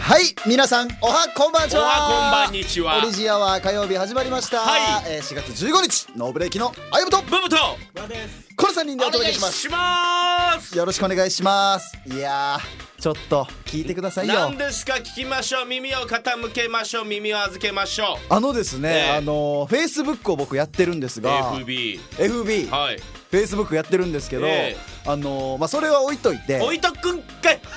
はい、皆さんおはこんばんちは。 おはこんばんにちは。 オリジアワー火曜日始まりました。 はい、 4月15日ノーブレーキのあゆむとブムとこの3人でお届けします。よろしくお願いします。いやー、ちょっと聞いてくださいよ。 何ですか、聞きましょう。耳を傾けましょう。耳を預けましょう。 ですね、Facebook を僕やってるんですが FB はい、 Facebook やってるんですけど、それは置いといて、 置いとくんかい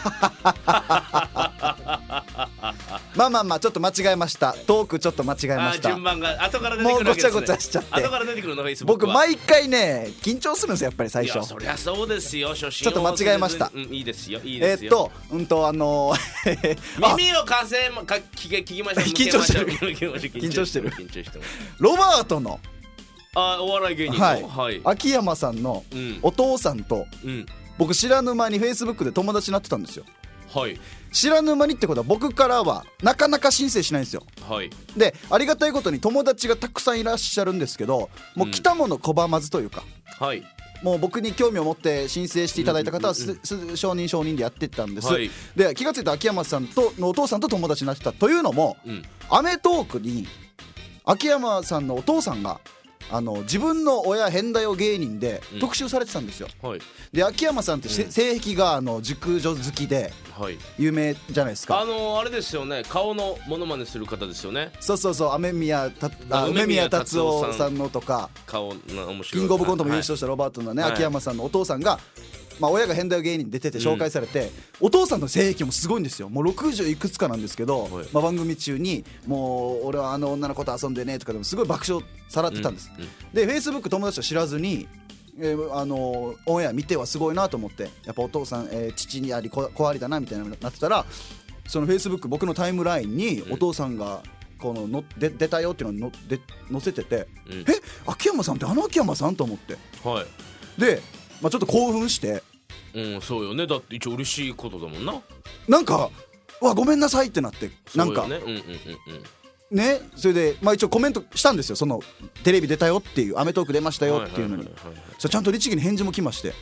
まあちょっと間違えました。トークちょっと間違えました。 順番が後から出てくるわけですね。 もうごちゃごちゃしちゃって、 後から出てくるの Facebook は。 僕毎回ね緊張するんですよ、やっぱり最初。 いや、そりゃそうですよ。初心ちょっと間違えました。 いいですよ、いいですよ。耳を聞きましょう。 緊張してる緊張してる。ロバートのお笑い芸人の、 はい、秋山さんのお父さんと、僕知らぬ間に Facebook で友達になってたんですよ。 はい、 知らぬ間にってことは僕からはなかなか申請しないんですよ。 はい、 でありがたいことに友達がたくさんいらっしゃるんですけど、もう来たもの拒まずというか、 はい、 もう僕に興味を持って申請していただいた方は承認でやってったんです、 はい、 で気がついた秋山さんのお父さんと友達になってたというのも、アメトークに秋山さんのお父さんが自分の親変だよ芸人で特集されてたんですよ、はい、で秋山さんって性癖が熟女好きで有名じゃないですか。 あれですよね、顔のモノマネする方ですよね。 そう梅宮達夫さんのとか、 顔の面白いキングオブコントも優勝したロバートのね、秋山さんのお父さんが、親が変だよ芸人出てて紹介されて、お父さんの性癖もすごいんですよ。もう60いくつかなんですけど、番組中にもう俺は女の子と遊んでねとかでもすごい爆笑さらってたんです、で Facebook 友達と知らずに、オンエア見てはすごいなと思って、やっぱお父さん、父にあり子ありだなみたいななってたら、その Facebook 僕のタイムラインにお父さんが出たよっていうのを載せてて、秋山さんって秋山さんと思って、で、ちょっと興奮して、 そうよね、だって一応嬉しいことだもんな。 なんかごめんなさいってなって、なんかね、それで一応コメントしたんですよ。そのテレビ出たよっていう、アメトーク出ましたよっていうのに、ちゃんと律儀に返事も来まして、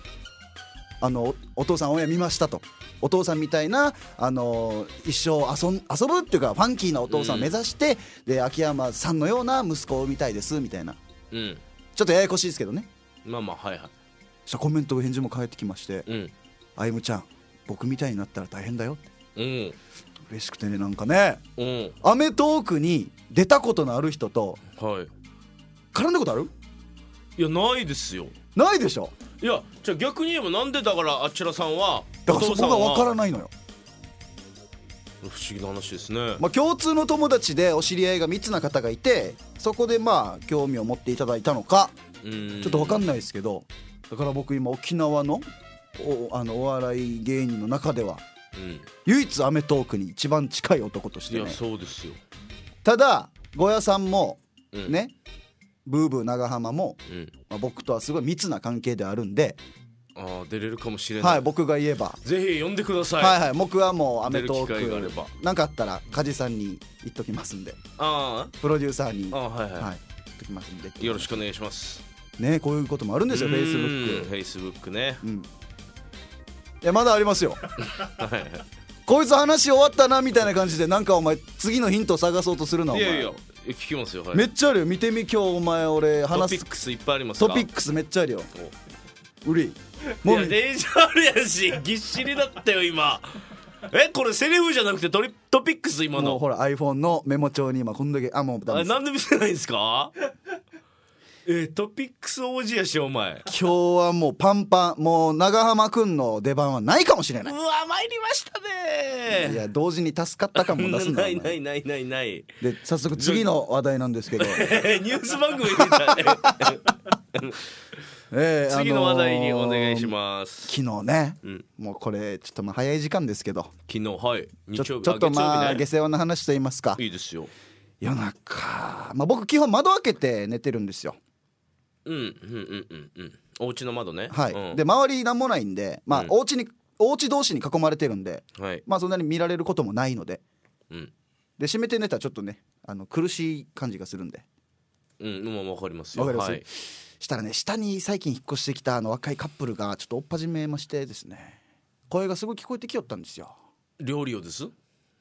お父さんオンエア見ましたと、お父さんみたいな一生遊ぶっていうかファンキーなお父さんを目指して、で秋山さんのような息子を産みたいですみたいな、ちょっとややこしいですけどね。そしたらコメント返事も返ってきまして、あゆむちゃん僕みたいになったら大変だよって、嬉しくてね、なんかね、アメトークに出たことのある人と絡んだことある？ いや、ないですよ。 ないでしょ。 いや、じゃあ逆に言えばなんでだからあちらさんは、 だからそこが分からないのよ。 不思議な話ですね。 共通の友達でお知り合いが密な方がいて、そこで興味を持っていただいたのかちょっと分かんないですけど、だから僕今沖縄の お笑い芸人の中では、唯一アメトークに一番近い男としてね。 いや、そうですよ。 ただゴヤさんも、ね、ブーブー長浜も、僕とはすごい密な関係であるんで、 出れるかもしれない。 僕が言えばぜひ呼んでください。 僕はもうアメトークなんかあったら梶さんに言っときますんで、プロデューサーに言っときますんで、 よろしくお願いしますね。こういうこともあるんですよ。 Facebook ね、 いやまだありますよこいつ話終わったなみたいな感じで、なんかお前次のヒントを探そうとするな。お前、いや聞きますよ。 めっちゃあるよ。見てみ、今日お前俺話すトピックスいっぱいありますか？ トピックスめっちゃあるよ。うりもうデジャールやし、ぎっしりだったよ今。これセリフじゃなくてトピックス今の。 もうほら iPhone のメモ帳に今こんだけ、もうダメです。 なんで見せないんですか？トピックス王子やしお前。 今日はもうパンパン、もう長浜くんの出番はないかもしれない。 うわ、参りましたね。 いや、同時に助かったかも出すんだないで、 早速次の話題なんですけどニュース番組みたい次の話題にお願いします。 昨日ね、もうこれちょっと早い時間ですけど、 昨日日曜日ちょっと下世話な話と言いますか。 いいですよ。 夜中、僕基本窓開けて寝てるんですよ。 お家の窓ね。 で周りなんもないんで、お家同士に囲まれてるんで、そんなに見られることもないので、で閉めて寝たらちょっとね苦しい感じがするんで、 もう分かりますよ。 したらね、下に最近引っ越してきた若いカップルがちょっと追っ始めましてですね、声がすごい聞こえてきよったんですよ。 料理をです。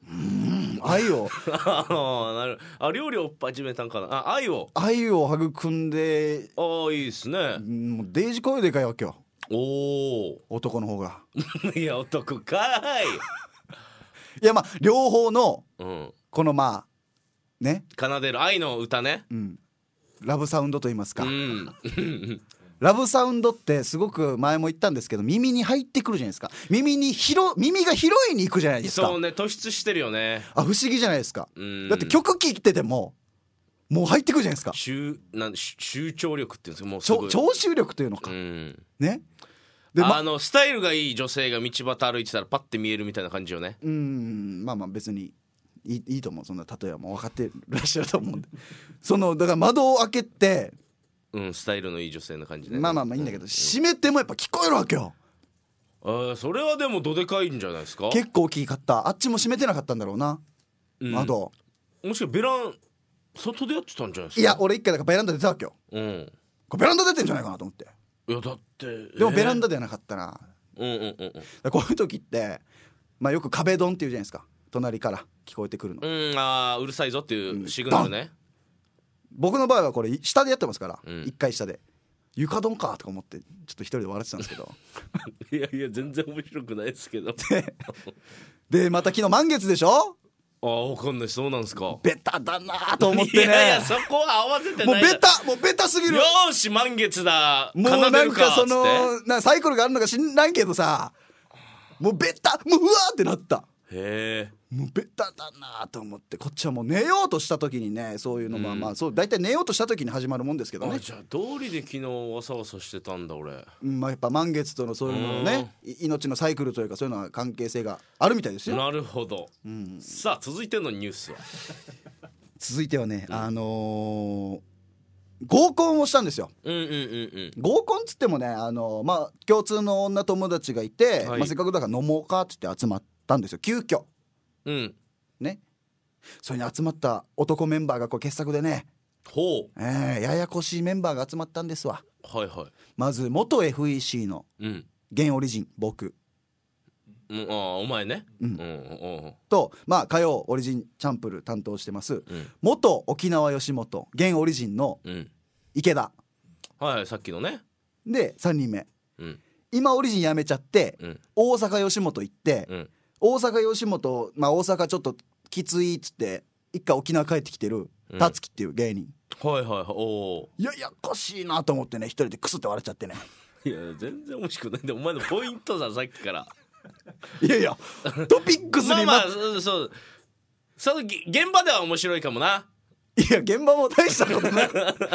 愛を料理を始めたんかな。愛を育んで、 いいですね。 もうデージ声でかいわけよ。 お男の方がいや男かいいやまあ両方のうんこのまあね、 奏でる愛の歌ね。 ラブサウンドと言いますか、 ラブサウンドってすごく前も言ったんですけど、耳に入ってくるじゃないですか。耳が拾いに行くじゃないですか。 そうね、突出してるよね。 不思議じゃないですか。だって曲聴いててももう入ってくるじゃないですか。 集中力っていうんですか、もうすごい聴衆力というのか、ねで、スタイルがいい女性が道端歩いてたらパッて見えるみたいな感じよね。 まあ別にいいと思う。そんな例えはもう分かってらっしゃると思うんでだから窓を開けてスタイルのいい女性な感じで、ね、 まあいいんだけど、閉めてもやっぱ聞こえるわけよ。 それはでもどでかいんじゃないですか。 結構大きかった。あっちも閉めてなかったんだろうな、窓。 もしか外でやってたんじゃないですか。 いや俺一回だからベランダ出たわけよ。これベランダ出てんじゃないかなと思って。 いやだってでもベランダではなかったな。こういう時ってよく壁ドンって言うじゃないですか。隣から聞こえてくるの。 うるさいぞっていうシグナルね。 僕の場合はこれ下でやってますから、1階下で床ドンかとか思ってちょっと一人で笑ってたんですけどいや全然面白くないですけどでまた昨日満月でしょ。 分かんない。そうなんですか。 ベタだなと思ってね。 いやそこは合わせてない。 もうベタすぎる。 よーし満月だ、 もうなんかそのサイクルがあるのか知らんけどさ、もううわーってなった。 へえ。 もうベタだなと思って、こっちはもう寝ようとした時にね、そういうのそう大体寝ようとした時に始まるもんですけどね。 じゃあ通りで昨日わさわさしてたんだ俺。 やっぱ満月とのそういうのね、命のサイクルというかそういうのは関係性があるみたいですよ。 なるほど、さあ続いてのニュースは続いてはね、合コンをしたんですよ。合コンっつってもね、共通の女友達がいて、せっかくだから飲もうかって言って集まったんですよ、急遽。ね、それに集まった男メンバーが傑作でね、ややこしいメンバーが集まったんですわ。まず元 FEC の現オリジン僕、 お前ね、 と火曜オリジンチャンプル担当してます、元沖縄吉本現オリジンの池田、 さっきのね。 で3人目、今オリジン辞めちゃって、大阪吉本行って、大阪吉本、大阪ちょっときついっつって一回沖縄帰ってきてるたつきっていう芸人、ややこしいなと思ってね、一人でクスって笑っちゃってね。 いや全然面白くない。でお前のポイントさっきからいやトピックスにそう現場では面白いかもな。 いや現場も大したことない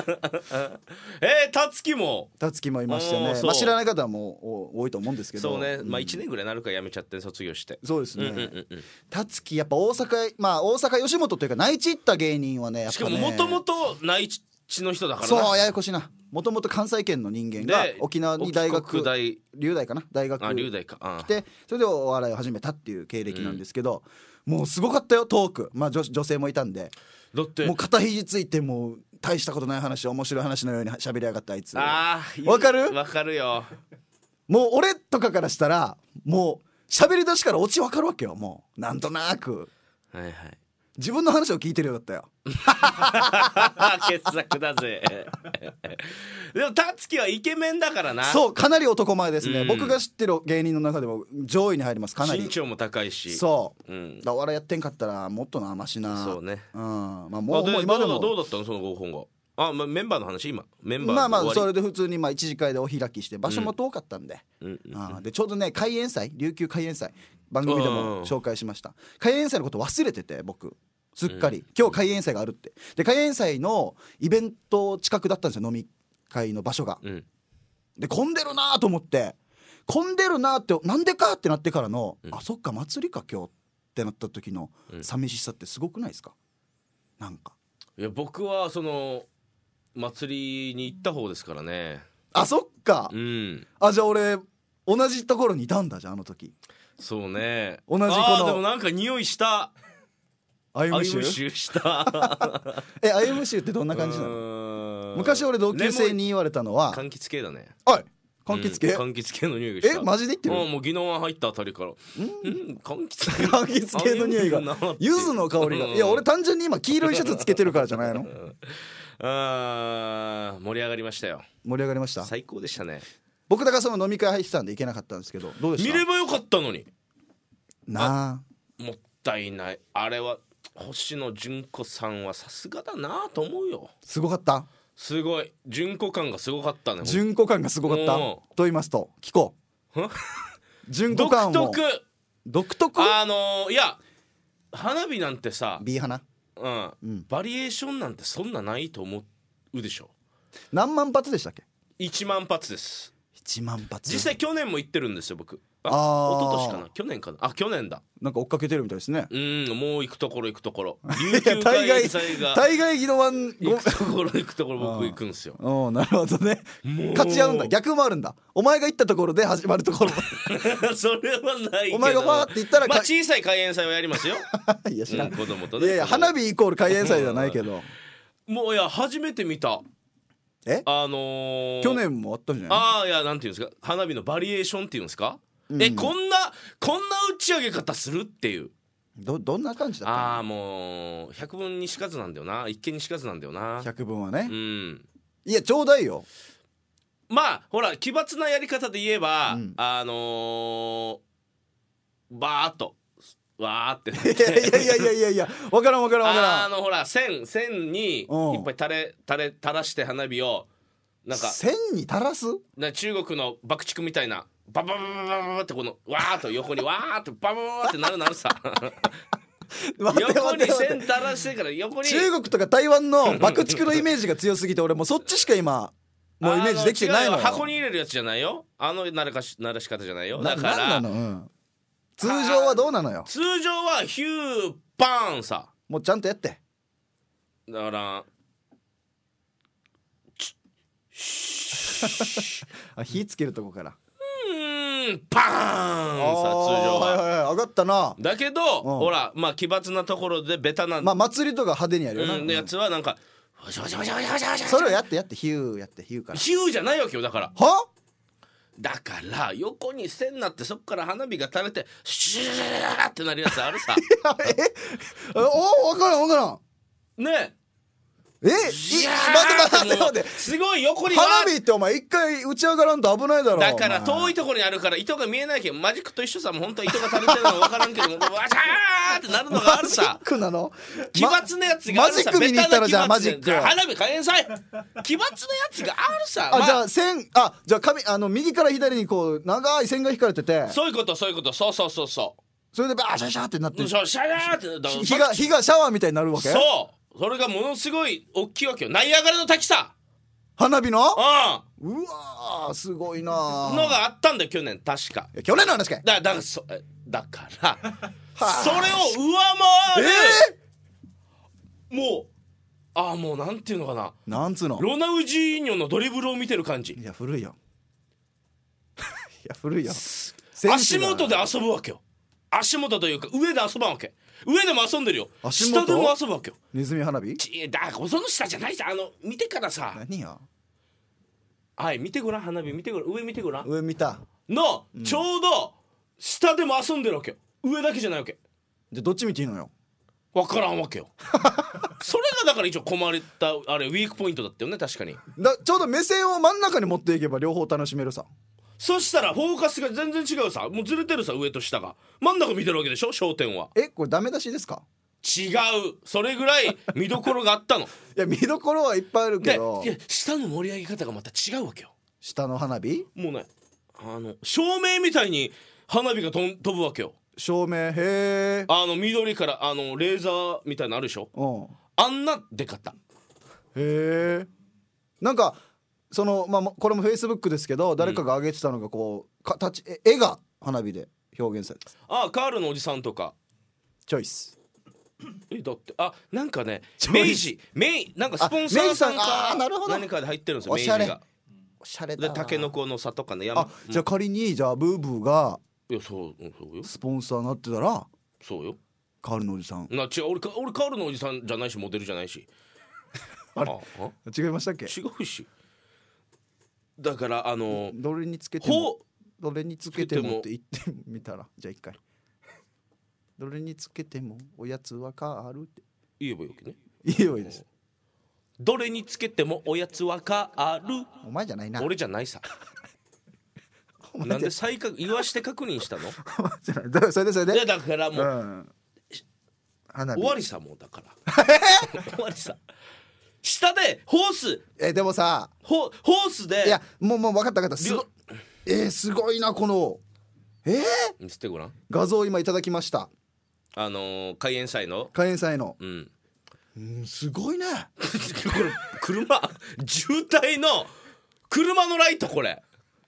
たつきもいましたね。知らない方はもう多いと思うんですけど。 そうね、1年ぐらいなるか辞めちゃって卒業して。 そうですね。たつきやっぱ大阪吉本というか内地行った芸人はね、やっぱね、 しかももともと内地の人だからな。 そうややこしいな。もともと関西圏の人間が沖縄に大学龍大かな、大学来て、それでお笑いを始めたっていう経歴なんですけど、もうすごかったよトーク。女性もいたんで、 だってもう肩肘ついてもう大したことない話、面白い話のように喋りやがったあいつ。 わかるよ。 もう俺とかからしたらもう喋り出しからオチ分かるわけよ。もうなんとなく自分の話を聞いてるようだったよ傑作だぜでもたつきはイケメンだからな。 そうかなり男前ですね、僕が知ってる芸人の中でも上位に入ります。かなり身長も高いし。 だお笑いやってんかったらもっとなマシな。 そうね。 もう今でもどうだったのその合コンが。メンバーの話。今メンバーそれで普通に一次会でお開きして、場所も遠かったんで、でちょうどね海援祭、琉球海援祭番組でも紹介しました。海援祭のこと忘れてて僕すっかり、今日海援祭があるって。で海援祭のイベント近くだったんですよ、飲み会の場所が。で混んでるなと思って、なんでかってなってからの、そっか祭りか今日ってなった時の寂しさってすごくないですか。なんかいや僕はその祭りに行った方ですからね。 そっか。じゃあ俺同じところにいたんだ。じゃああの時。 そうね、 同じこのでもなんか匂いした。 アイムシュしたアイムシュってどんな感じなの。昔俺同級生に言われたのは柑橘系だね。 柑柑橘系、 柑橘系の匂いがした。 マジで言ってる？ もう宜野湾入ったあたりから柑橘柑橘系の匂いが柚子の香りが、いや俺単純に今黄色いシャツつけてるからじゃないの？ 盛り上がりましたよ。 盛り上がりました。 最高でしたね。 僕だからその飲み会入ってたんで行けなかったんですけど、どうでした？ 見ればよかったのになあ。 もったいない。あれは星野純子さんはさすがだなと思うよ。 すごかった。 すごい純子感がすごかったね。 純子感がすごかったと言いますと聞こう。純子感も独特。 いや花火なんてさ B 花、 バリエーションなんてそんなないと思うでしょ。 何万発でしたっけ ？1万発です。 1万発。 実際去年も行ってるんですよ僕。一昨年かな、去年かな、去年だ。 なんか追っかけてるみたいですね。 もう行くところ琉球海援祭が大概宜野湾行くところ僕行くんですよ。 なるほどね。勝ち合うんだ。逆もあるんだ。お前が行ったところで始まるところそれはないけど、 お前がファーって言ったら小さい海援祭はやりますよ。 いや知らん、 子供とね。 いや花火イコール海援祭ではないけど、 もういや初めて見た。去年もあったんじゃない？ いやなんていうんですか、花火のバリエーションっていうんですか、こんな打ち上げ方するっていう。 どんな感じだったの？ もう百分にしかずなんだよな。一見にしかずなんだよな。 百分はね。いやちょうだいよ。 まあほら奇抜なやり方で言えば、バーっとわーっていやわからんほら線にいっぱい垂らして花火をなんか線に垂らす中国の爆竹みたいなババババババってこのわーっと横にわーっとババババってなるさ横に線垂らしてから横に。 中国とか台湾の爆竹のイメージが強すぎて俺もうそっちしか今もうイメージできてないのよ。 箱に入れるやつじゃないよ。鳴らし方じゃないよ。だから通常はどうなのよ。 通常はヒューパーンさ。 もうちゃんとやって。 だから火つけるとこからパーンさ。通常は上がったな。 だけどほら奇抜なところでベタな祭りとか派手にやるよな。 やつはなんかそれをやってヒューやってヒューからヒューじゃないわけよ。だからだから横に線なってそっから花火が垂れてシューってなるやつあるさ。 分からんねえ。待ってすごい横に花火ってお前一回打ち上がらんと危ないだろ。 だから遠いところにあるから糸が見えないけど、マジックと一緒さ。もう本当は糸が垂れてるのが分からんけどもわしゃーってなるのがあるさ。 マジックなの？ 奇抜なやつがあるさ。 マジック見に行ったらじゃあマジック花火開演祭奇抜なやつがあるさ。 じゃあ線じゃあ右から左にこう長い線が引かれてて、 そういうことそう。 それでバーシャシャってなってシャシャーって火がシャワーみたいになるわけ。 それがものすごい大きいわけよ。ナイアガラの滝さ。 花火の？うわーすごいなのがあったんだよ去年確か。 去年の話かい。 だからそれを上回るもうなんていうのかな、 なんつうの、 ロナウジーニョのドリブルを見てる感じ。 いや古いよ古いよ。 足元で遊ぶわけよ。足元というか上で遊ばんわけ。上でも遊んでるよ。下でも遊ぶわけよ。 ネズミ花火？ その下じゃないさ。見てからさ。 何や。 見てごらん花火見てごらん。上見てごらん。 上見たの、ちょうど下でも遊んでるわけよ。上だけじゃないわけ。 じゃあどっち見ていいのよ。 分からんわけよそれがだから一応困ったウィークポイントだったよね確かに。 ちょうど目線を真ん中に持っていけば両方楽しめるさ。 そしたらフォーカスが全然違うさ。もうずれてるさ。上と下が真ん中見てるわけでしょ焦点は。 これダメ出しですか？ 違う。それぐらい見どころがあったのいや見どころはいっぱいあるけど、 いや下の盛り上げ方がまた違うわけよ。 下の花火もうね照明みたいに花火が飛ぶわけよ。 照明へえ。 緑からレーザーみたいなのあるでしょ。あんな出方。 へえ。なんかこれもフェイスブックですけど誰かが上げてたのがこう絵が花火で表現されてカールのおじさんとかチョイス。 だってなんかね明治なんかスポンサーさんか何かで入ってるんですよ。明治がおしゃれだでタケノコの里かねじゃあ仮にブーブーがいやそうよスポンサーになってたらそうよ。 カールのおじさん違う俺カールのおじさんじゃないしモデルじゃないしあれ違いましたっけ？ 違うしだからどれにつけてもどれにつけてもって言ってみたら、じゃあ一回どれにつけてもおやつわかるって言えばいいわけね。 言えばいいです。 どれにつけてもおやつわかる。 お前じゃないな。 俺じゃないさ。なんで再確言わして確認したの。 それでいやだからもう、 花火終わりさ、もうだから終わりさ。下でホースでもさホースで、 いやもう分かったすごいすごいなこの見せてごらん。 画像今いただきました。 開園祭のすごいねこれ車渋滞の車のライト、これ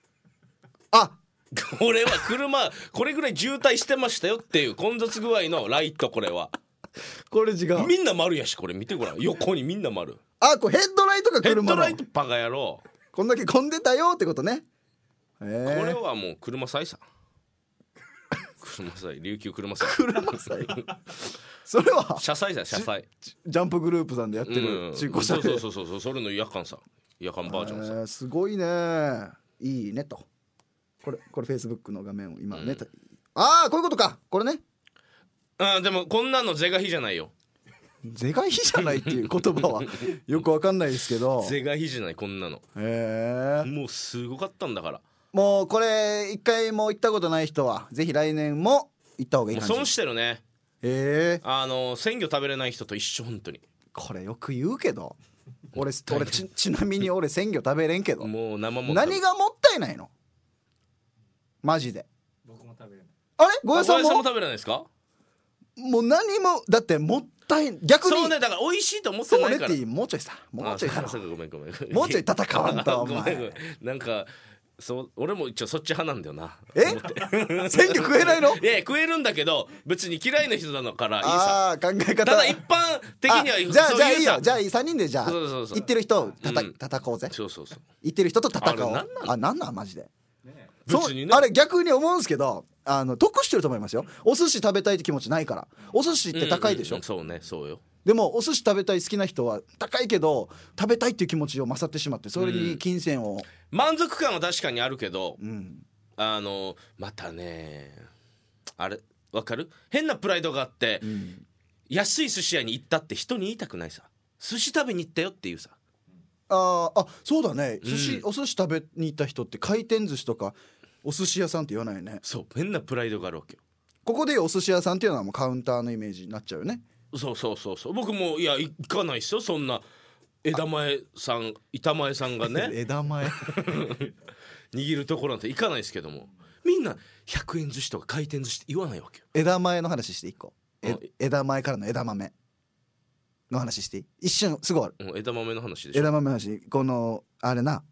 これは車これぐらい渋滞してましたよっていう混雑具合のライト。これはこれ違う。 みんな丸やし、これ見てごらん、横にみんな丸。 これヘッドライトが車のヘッドライトバカ野郎。 こんだけ混んでたよってことね。 これはもう車祭さ。車祭、琉球車祭。 車祭それは車祭さ、車祭。 ジャンプグループさんでやってる中古車で、 そうそれの夜間さ、夜間バージョンさ。 すごいね。いいねと。これフェイスブックの画面を今ね、こういうことか。これね。 でもこんなの是が非じゃないよ。 是が非じゃないっていう言葉はよくわかんないですけど、 是が非じゃない、こんなの。もうすごかったんだから。 もうこれ一回も行ったことない人はぜひ来年も行った方がいい感じ。 損してるね。鮮魚食べれない人と一緒、本当に。 これよく言うけど俺ちなみに俺鮮魚食べれんけど、 もう生もん何がもったいないのマジで。 僕も食べれない。 あれごやさんも食べれないですか。 もう何もだってもったい逆にそうね、だから美味しいと思ってないから。 そうねってもうちょいさもうちょいごめんもうちょい戦わんとお前ごめんなんか俺も一応そっち派なんだよな。 鮮魚食えないの？ いや食えるんだけど別に嫌いな人なのからいいさ。 考え方ただ一般的にはじゃあいいよ。じゃあ3人でじゃあ行ってる人叩こうぜ。 そう行ってる人と戦おう。なんなんマジで。 別にね。 あれ逆に思うんですけど得してると思いますよ。お寿司食べたいって気持ちないから。お寿司って高いでしょ。 そうね、そうよ。 でもお寿司食べたい好きな人は高いけど食べたいっていう気持ちを勝ってしまって、それに金銭を満足感は確かにあるけど、またねあれわかる？変なプライドがあって、安い寿司屋に行ったって人に言いたくないさ。寿司食べに行ったよっていうさ。 そうだね。お寿司食べに行った人って回転寿司とかお寿司屋さんって言わないよね。 そう変なプライドがあるわけよ。 ここでお寿司屋さんっていうのはもうカウンターのイメージになっちゃうよね。 そう僕もいや行かないっすよ、そんな板前さんがね枝前握るところなんて行かないですけども、みんな100円寿司とか回転寿司って言わないわけよ。 枝前の話して1個、枝前からの枝豆の話していい？一瞬すごいある、 枝豆の話でしょ。 枝豆の話、このあれな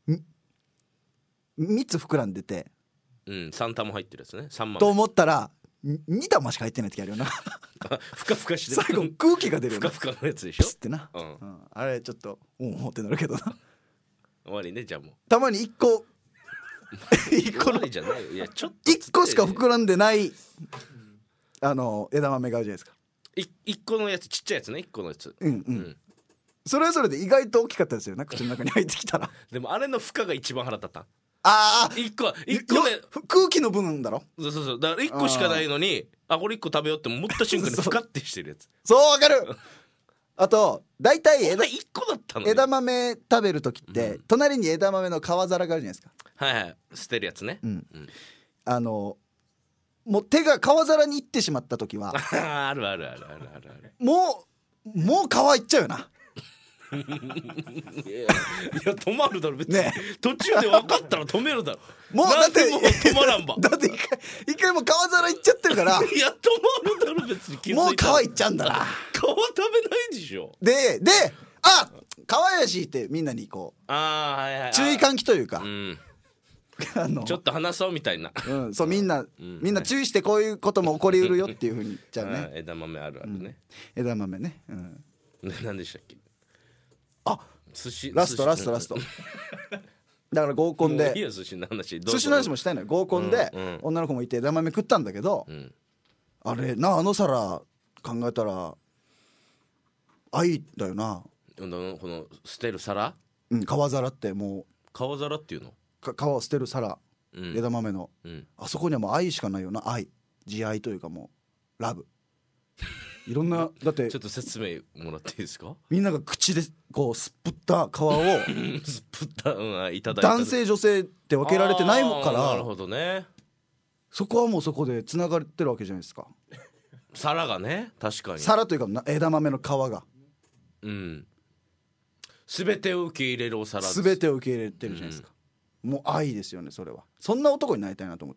3つ膨らんでて、 3玉入ってるやつね。3豆と思ったら2玉しか入ってない時あるよなふかふかしてる最後空気が出るよな。 ふかふかのやつでしょ。 ピスってな、あれちょっとおってなるけどな終わりね。じゃあもうたまに1個終わりじゃないよ。いやちょっと 1個しか膨らんでない枝豆があるじゃないですか。 1個のやつ、ちっちゃいやつね。1個のやつ、 それはそれで意外と大きかったですよね、口の中に入ってきたらでもあれの負荷が一番腹立った。1個で空気の部分だろ。 そうだから1個しかないのにこれ1個食べようって思った瞬間にふかってしてるやつ。 そうわかるあと大体 1個だったの枝豆食べる時って、隣に枝豆の皮皿があるじゃないですか。 はい捨てるやつね。 もう手が皮皿に行ってしまった時はあるもう皮いっちゃうよな。 いや止まるだろ別に、途中で分かったら止めるだろ。 もうだってもう止まらんばだって一回もう皮皿いっちゃってるからいや止まるだろ別に。気づいたもう皮いっちゃうんだな。 皮食べないでしょ。 で皮やしってみんなにこう注意喚起というか、 ちょっと話そうみたいな、 そうみんな注意してこういうことも起こりうるよっていうふうに言っちゃうね。 枝豆あるあるね。 枝豆ね。 何でしたっけ。寿司ラストだから合コンでいいよ寿司の話。 寿司の話もしたいのよ。合コンで女の子もいて枝豆食ったんだけど、あれな、皿考えたら愛だよな。 この捨てる皿、 皮皿ってもう川皿っていうの皮を捨てる皿、枝豆の、あそこにはもう愛しかないよな。愛、慈愛というかもうラブいろんなだってちょっと説明もらっていいですか。 みんなが口でこうすっぷった皮をすっぷった、いただいた男性女性って分けられてないもんから、 なるほどね。 そこはもうそこでつながってるわけじゃないですか。 皿がね、確かに皿というか枝豆の皮が全てを受け入れるお皿です。 全てを受け入れてるじゃないですか、もう愛ですよね。それはそんな男になりたいなと思って。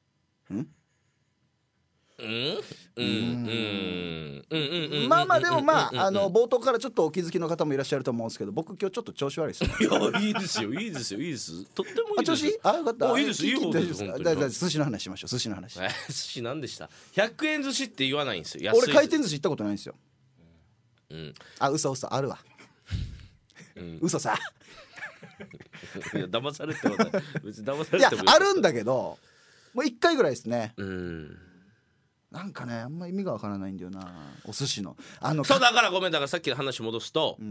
まあまあでもまあ冒頭からちょっとお気づきの方もいらっしゃると思うんですけど、僕今日ちょっと調子悪いですね。 いや、いいですよいいですよいいです。とってもいいです。 調子いい？あ、よかった。 いいです、いい方です。 大丈夫です。寿司の話しましょう。寿司の話。 寿司何でした？100円寿司って言わないんですよ。安い。 俺回転寿司行ったことないんですよ。あ、嘘あるわ。嘘さ。 いや騙されてもない。別に騙されいやてもあるんだけど、もう1回ぐらいですね。なんかね、あんま意味がわからないんだよな、お寿司のそうだからごめん、だからさっきの話戻すと、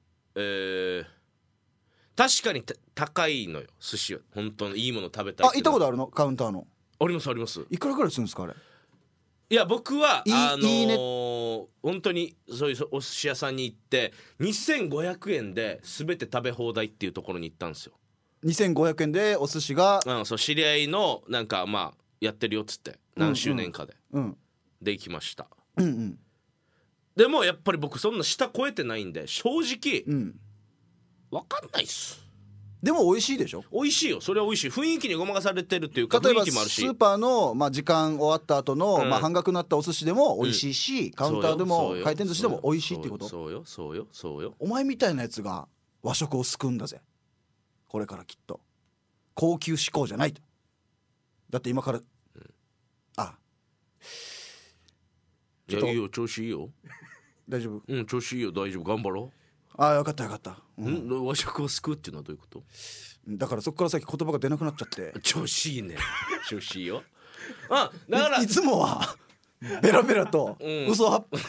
確かに高いのよ寿司は。本当のいいもの食べたい。 あ、行ったことあるの？カウンターの。 ありますあります。 いくらぐらいするんですかあれ？ いや僕はいいね、 本当にそういうお寿司屋さんに行って2500円で全て食べ放題っていうところに行ったんですよ。 2500円でお寿司が、 そう知り合いのなんかまあやってるよっつって何周年かで、で行きました。でもやっぱり僕そんな舌超えてないんで正直、分かんないっす。 でも美味しいでしょ？ 美味しいよ、それは美味しい。雰囲気にごまかされてるっていうか、 例えば雰囲気もあるし、 スーパーの、時間終わった後の、半額になったお寿司でも美味しいし、カウンターでも回転寿司でも美味しいってこと。 そうよ。 お前みたいなやつが和食を救うんだぜこれからきっと。高級志向じゃないと。だって今から、 いやいいよ、調子いいよ。 大丈夫？ 調子いいよ、大丈夫、頑張ろう。 よかった、 和食を救うっていうのはどういうこと？ だからそこから先言葉が出なくなっちゃって。 調子いいね。調子いいよ。だからいつもはベラベラと嘘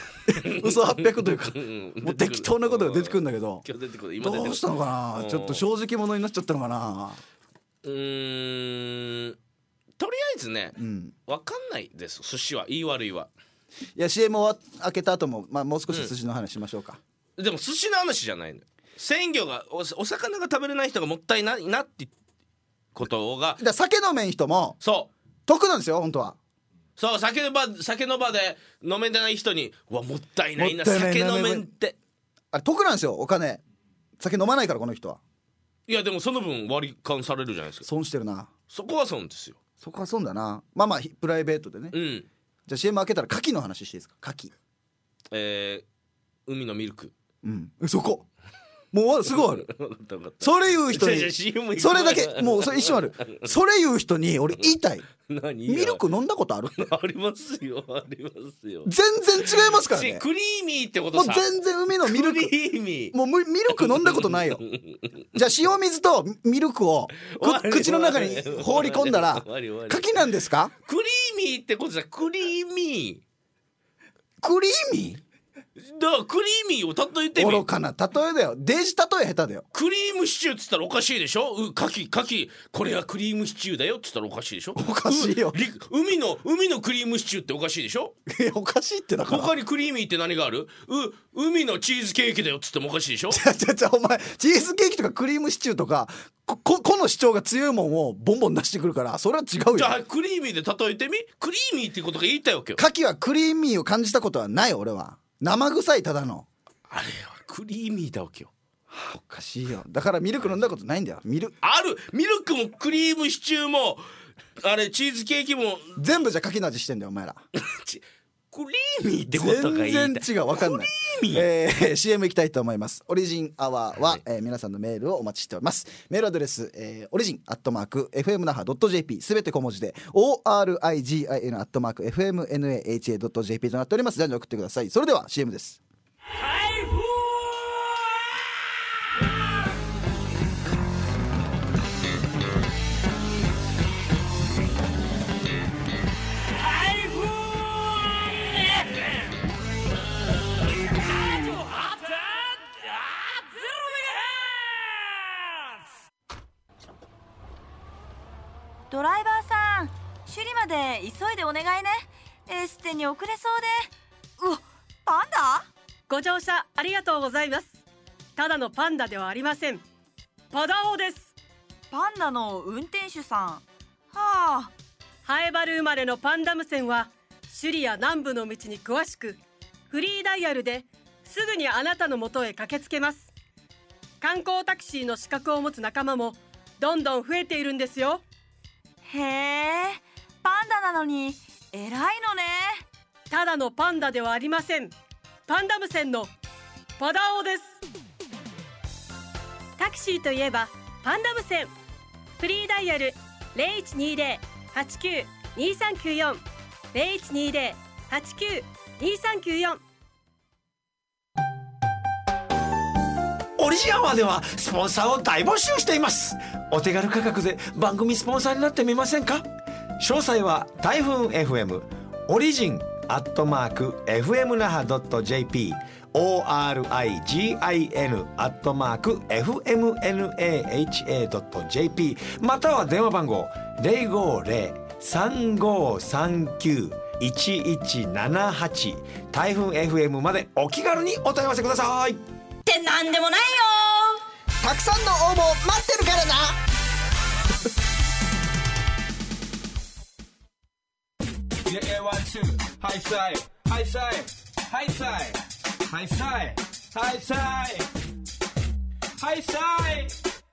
800というか、もう適当なことが出てくるんだけど、 今日出てくる。今出てくる。 どうしたのかな、ちょっと正直者になっちゃったのかな。 とりあえずね、分かんないです寿司は。いい悪いは。 いや CM を開けた後も、もう少し寿司の話しましょうか。 でも寿司の話じゃないのよ。鮮魚が お魚が食べれない人がもったいないなってことが。 だ酒飲めん人もそう得なんですよ本当は。 そう、酒の場で飲めない人にもったいないな、酒飲めんって。 あれ得なんですよ。お金酒飲まないからこの人は。 いやでもその分割り勘されるじゃないですか。 損してるな。 そこは損ですよ。 そこは損だな。プライベートでね。じゃあ CM 開けたら牡蠣の話していいですか？牡蠣。海のミルク。 そこもうすごいある。それ言う人にそれだけ、もうそれ一瞬ある。それ言う人に俺言いたい。ミルク飲んだことある？ ありますよ。 全然違いますからね。 クリーミーってことさ。 もう全然海のミルク。 クリーミー。 もうミルク飲んだことないよ。じゃあ塩水とミルクを口の中に放り込んだら牡蠣なんですか？ クリーミーってことさ。クリーミーだからクリーミーを例えてみ。 愚かな例えだよ。デージ例え下手だよ。 クリームシチューっつったらおかしいでしょ。牡蠣これはクリームシチューだよっつったらおかしいでしょ。 おかしいよ。 海のクリームシチューっておかしいでしょ。 おかしいってだから。 他にクリーミーって何がある？海のチーズケーキだよっつってもおかしいでしょ。 お前チーズケーキとかクリームシチューとかこの主張が強いもんをボンボン出してくるから、それは違うよ。 じゃあクリーミーで例えてみ。クリーミーってことが言いたいわけよ。 牡蠣はクリーミーを感じたことはない。俺は生臭いただの。 あれはクリーミーだわけよ。 おかしいよ。だからミルク飲んだことないんだよ。ミルクもクリームシチューもあれチーズケーキも全部じゃ牡蠣の味してんだよお前ら。 クリーミーってことがいい。 全然違う、分かんない。CM いきたいと思います。オリジンアワーは、皆さんのメールをお待ちしております。メールアドレス、origin@fmnaha.jp すべて小文字で origin@fmnaha.jp となっております。じゃんじゃん送ってください。それでは CM です。 ライバーさん、首里まで急いでお願いね。エステに遅れそうで。うわ、パンダ？ ご乗車ありがとうございます。ただのパンダではありません。パダオです。 パンダの運転手さん。はあ。 ハエバル生まれのパンダム線は首里や南部の道に詳しく、フリーダイヤルですぐにあなたの元へ駆けつけます。観光タクシーの資格を持つ仲間もどんどん増えているんですよ。 へえ、パンダなのに偉いのね。 ただのパンダではありません。パンダム線のパダオです。タクシーといえばパンダム線。フリーダイヤル 0120-89-2394 0120-89-2394。 オリジンアワーではスポンサーを大募集しています。お手軽価格で番組スポンサーになってみませんか？詳細は台風 FM オリジン@fm 那覇 .jp origin @fmnaha.jp または電話番号 050-3539-1178 台風 FM までお気軽にお問い合わせください。 ってなんでもないよ。 たくさんの応募待ってるからな。 ハイサイハイサイハイサイハイサイハイサイハイサイ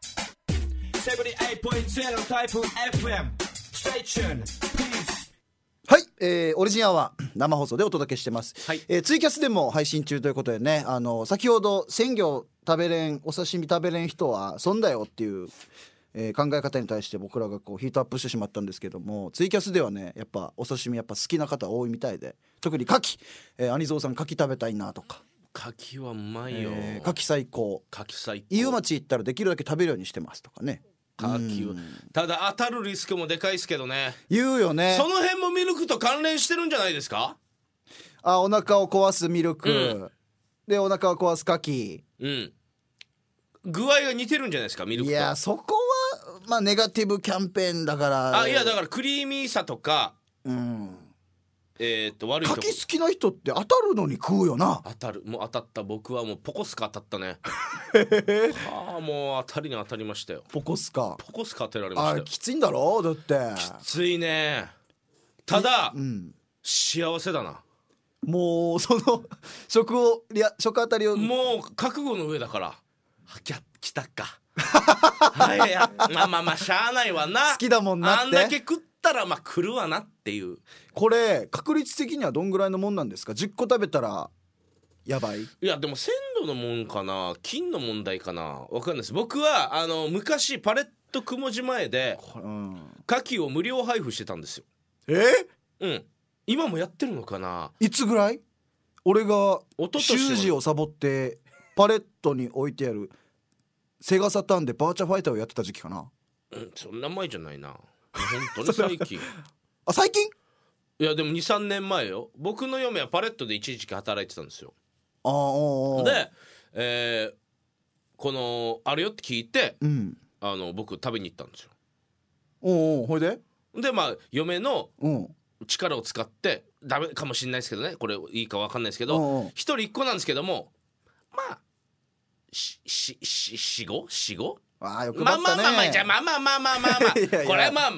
78.0 台風 FM Stay tuned please。 はい、オリジンアワー生放送でお届けしてます、 はいツイキャスでも配信中ということでね、先ほど鮮魚食べれん、お刺身食べれん人は損だよっていう、考え方に対して僕らがこうヒートアップしてしまったんですけども、ツイキャスではねやっぱお刺身やっぱ好きな方多いみたいで、特に牡蠣、アニゾウさん牡蠣食べたいなとか、 牡蠣はうまいよ、 牡蠣最高、 牡蠣最高。 飯尾町行ったらできるだけ食べるようにしてますとかね。 牡蠣はただ当たるリスクもでかいですけどね。 言うよね。 その辺もミルクと関連してるんじゃないですか。 お腹を壊すミルク、 うんでお腹を壊す牡蠣、 具合が似てるんじゃないですか、ミルクと。 いやそこはまあネガティブキャンペーンだから。 いやだからクリーミーさとか、悪いとこ。 牡蠣好きな人って当たるのに食うよな。 当たる、もう当たった。僕はもうポコスカ当たったねもう当たりに当たりましたよ。 ポコスカポコスカ当てられましたよ。 きついんだろだって。 きついね。ただ、幸せだな。 もうその食当たりをもう覚悟の上だから、来たかはいや、まあしゃあないわな。 好きだもんなって。 あんだけ食ったらまあ来るわなっていう。 これ確率的にはどんぐらいのもんなんですか。10個食べたらやばい。 いやでも鮮度のもんかな、金の問題かな、わかんないです。僕は昔パレット雲寺前で牡蠣を無料配布してたんですよ。今もやってるのかな。 いつぐらい？俺が習字をサボってパレットに置いてあるセガサターンでバーチャファイターをやってた時期かな。 そんな前じゃないな本当に最近最近？ いやでも 2,3 年前よ。僕の嫁はパレットで一時期働いてたんですよ。で、このあるよって聞いて、僕食べに行ったんですよ。 ほいでまあ嫁の力を使ってダメかもしれないですけどね、これいいか分かんないですけど、一人一個なんですけども、まあ4-5 欲張ったね。 じゃあまあこれまあ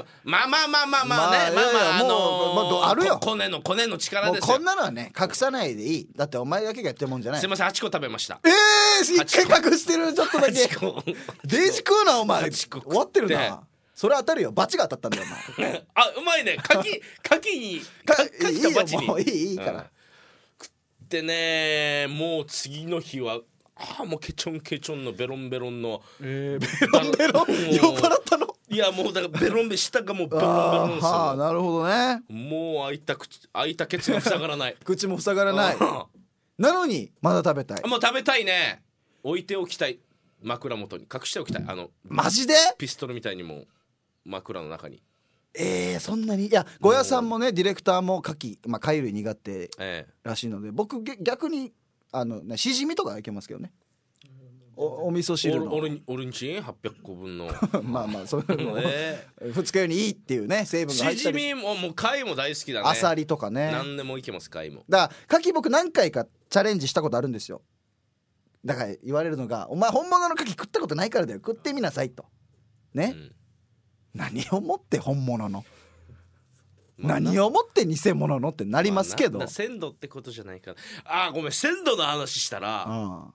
あるよ。 コネの力ですよ。 こんなのはね隠さないでいい。だってお前だけがやってるもんじゃない。 すいません、8個食べました。 一回隠してる。ちょっとだけデージ食うなお前。終わってるな。それ当たるよ。バチが当たったんだよお前うまいね。牡蠣とバチにいいから食ってね。もう次の日はもうケチョンケチョンのベロンベロンのベロン酔っ払ったの。 いやもうだからベロンベ下がもうベロンベロンですよ。 なるほどね。 もう開いたケツが塞がらない口も塞がらないなのにまだ食べたい。 もう食べたいね。置いておきたい。枕元に隠しておきたい。 マジでピストルみたいにも枕の中に。 そんなに。いやゴヤさんもね、ディレクターも貝類苦手らしいので、僕逆にしじみとかはいけますけどね。 お味噌汁のオルニチン800個分のまあまあそういうの二日酔いにいいっていうね成分が入っしたりじみもう貝も大好きだね。 アサリとかね。 何でもいけます貝も。 だから牡蠣僕何回かチャレンジしたことあるんですよ。だから言われるのがお前本物の牡蠣食ったことないからだよ食ってみなさいとね、何をもって本物の、何をもって偽物のってなりますけど、 鮮度ってことじゃないから。ごめん鮮度の話したら、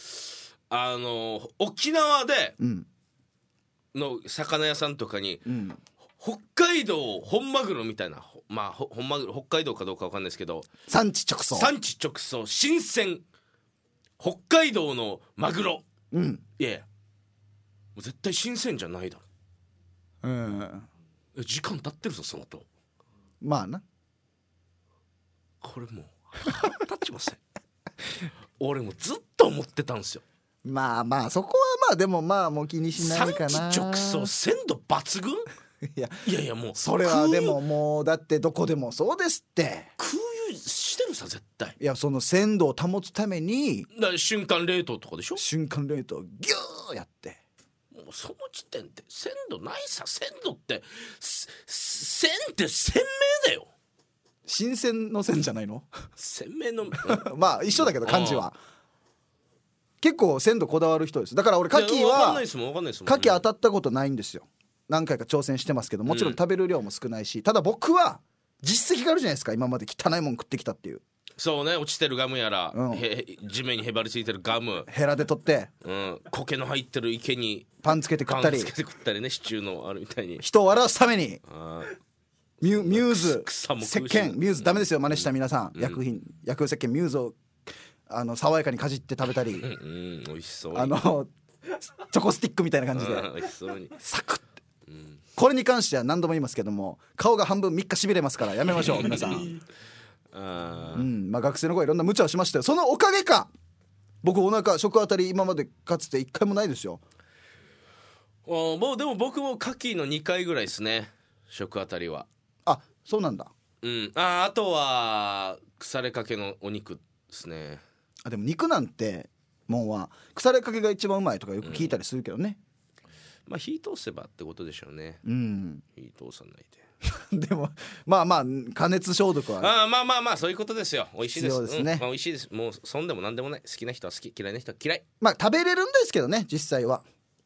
沖縄での魚屋さんとかに、北海道本マグロみたいな、本マグロ北海道かどうか分かんないですけど、 産地直送新鮮北海道のマグロ、いやもう絶対新鮮じゃないだろ。時間経ってるぞそのと。 まあなこれもう立ちません俺もずっと思ってたんですよ。 まあまあそこはまあでもまあもう気にしないかな。 産地直送鮮度抜群いやもうそれはでももうだってどこでもそうですって。 空輸してるさ絶対。 いやその鮮度を保つためにだから瞬間冷凍とかでしょ。 瞬間冷凍ギューやってもうその時点で鮮度ないさ。鮮度って鮮って鮮明だよ。 新鮮の鮮じゃないの鮮明のまあ一緒だけど漢字は結構鮮度こだわる人です。だから俺牡蠣は牡蠣当たったことないんですよ。何回か挑戦してますけどもちろん食べる量も少ないし、ただ僕は実績があるじゃないですか。今まで汚いもん食ってきたっていう。 そうね、落ちてるガムやら、地面にへばりついてるガムヘラで取って、 苔の入ってる池にパンつけて食ったりね、シチューのあるみたいに人を笑わすためにミューズ石鹸ミューズダメですよ真似した皆さん、薬石鹸ミューズを爽やかにかじって食べたり、 美味しそうチョコスティックみたいな感じで美味しそうにサクッて、これに関しては何度も言いますけども顔が半分3日しびれますからやめましょう皆さんまあ学生の頃いろんな無茶をしましたよ。そのおかげか僕お腹食当たり今までかつて1回もないですよ。 でも僕も牡蠣の2回ぐらいですね食当たりは。 あ、そうなんだ。 あとは腐れかけのお肉ですね。 でも肉なんてもんは腐れかけが一番うまいとかよく聞いたりするけどね、 まあ火通せばってことでしょうね。火通さないででもまあまあ加熱消毒はまあそういうことですよ。美味しいです。 必要ですね。 美味しいです。もう損でもなんでもない。好きな人は好き、嫌いな人は嫌い。 まあ食べれるんですけどね実際は。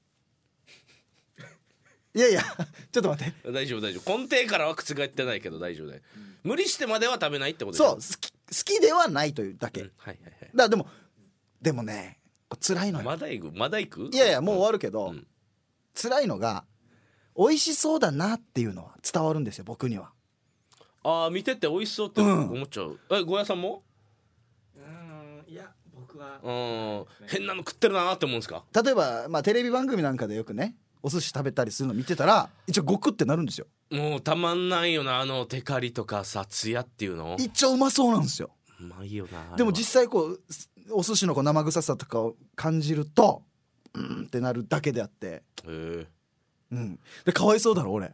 いやいやちょっと待って、 大丈夫根底からは覆ってないけど大丈夫だよ。無理してまでは食べないってことでしょ。 そう好きではないというだけ、だでもね辛いのよ。 まだ行くいやいやもう終わるけど、辛いのが美味しそうだなっていうのは伝わるんですよ僕には。 見てて美味しそうって思っちゃう。ゴヤさんも？ いや僕は変なの食ってるなって思うんですか。 例えば、テレビ番組なんかでよくねお寿司食べたりするの見てたら一応ゴクってなるんですよ。 もうたまんないよなテカリとかさツヤっていうの一応うまそうなんですよ。 うまいよな。 でも実際こうお寿司の生臭さとかを感じるとってなるだけであってでかわいそうだろ俺。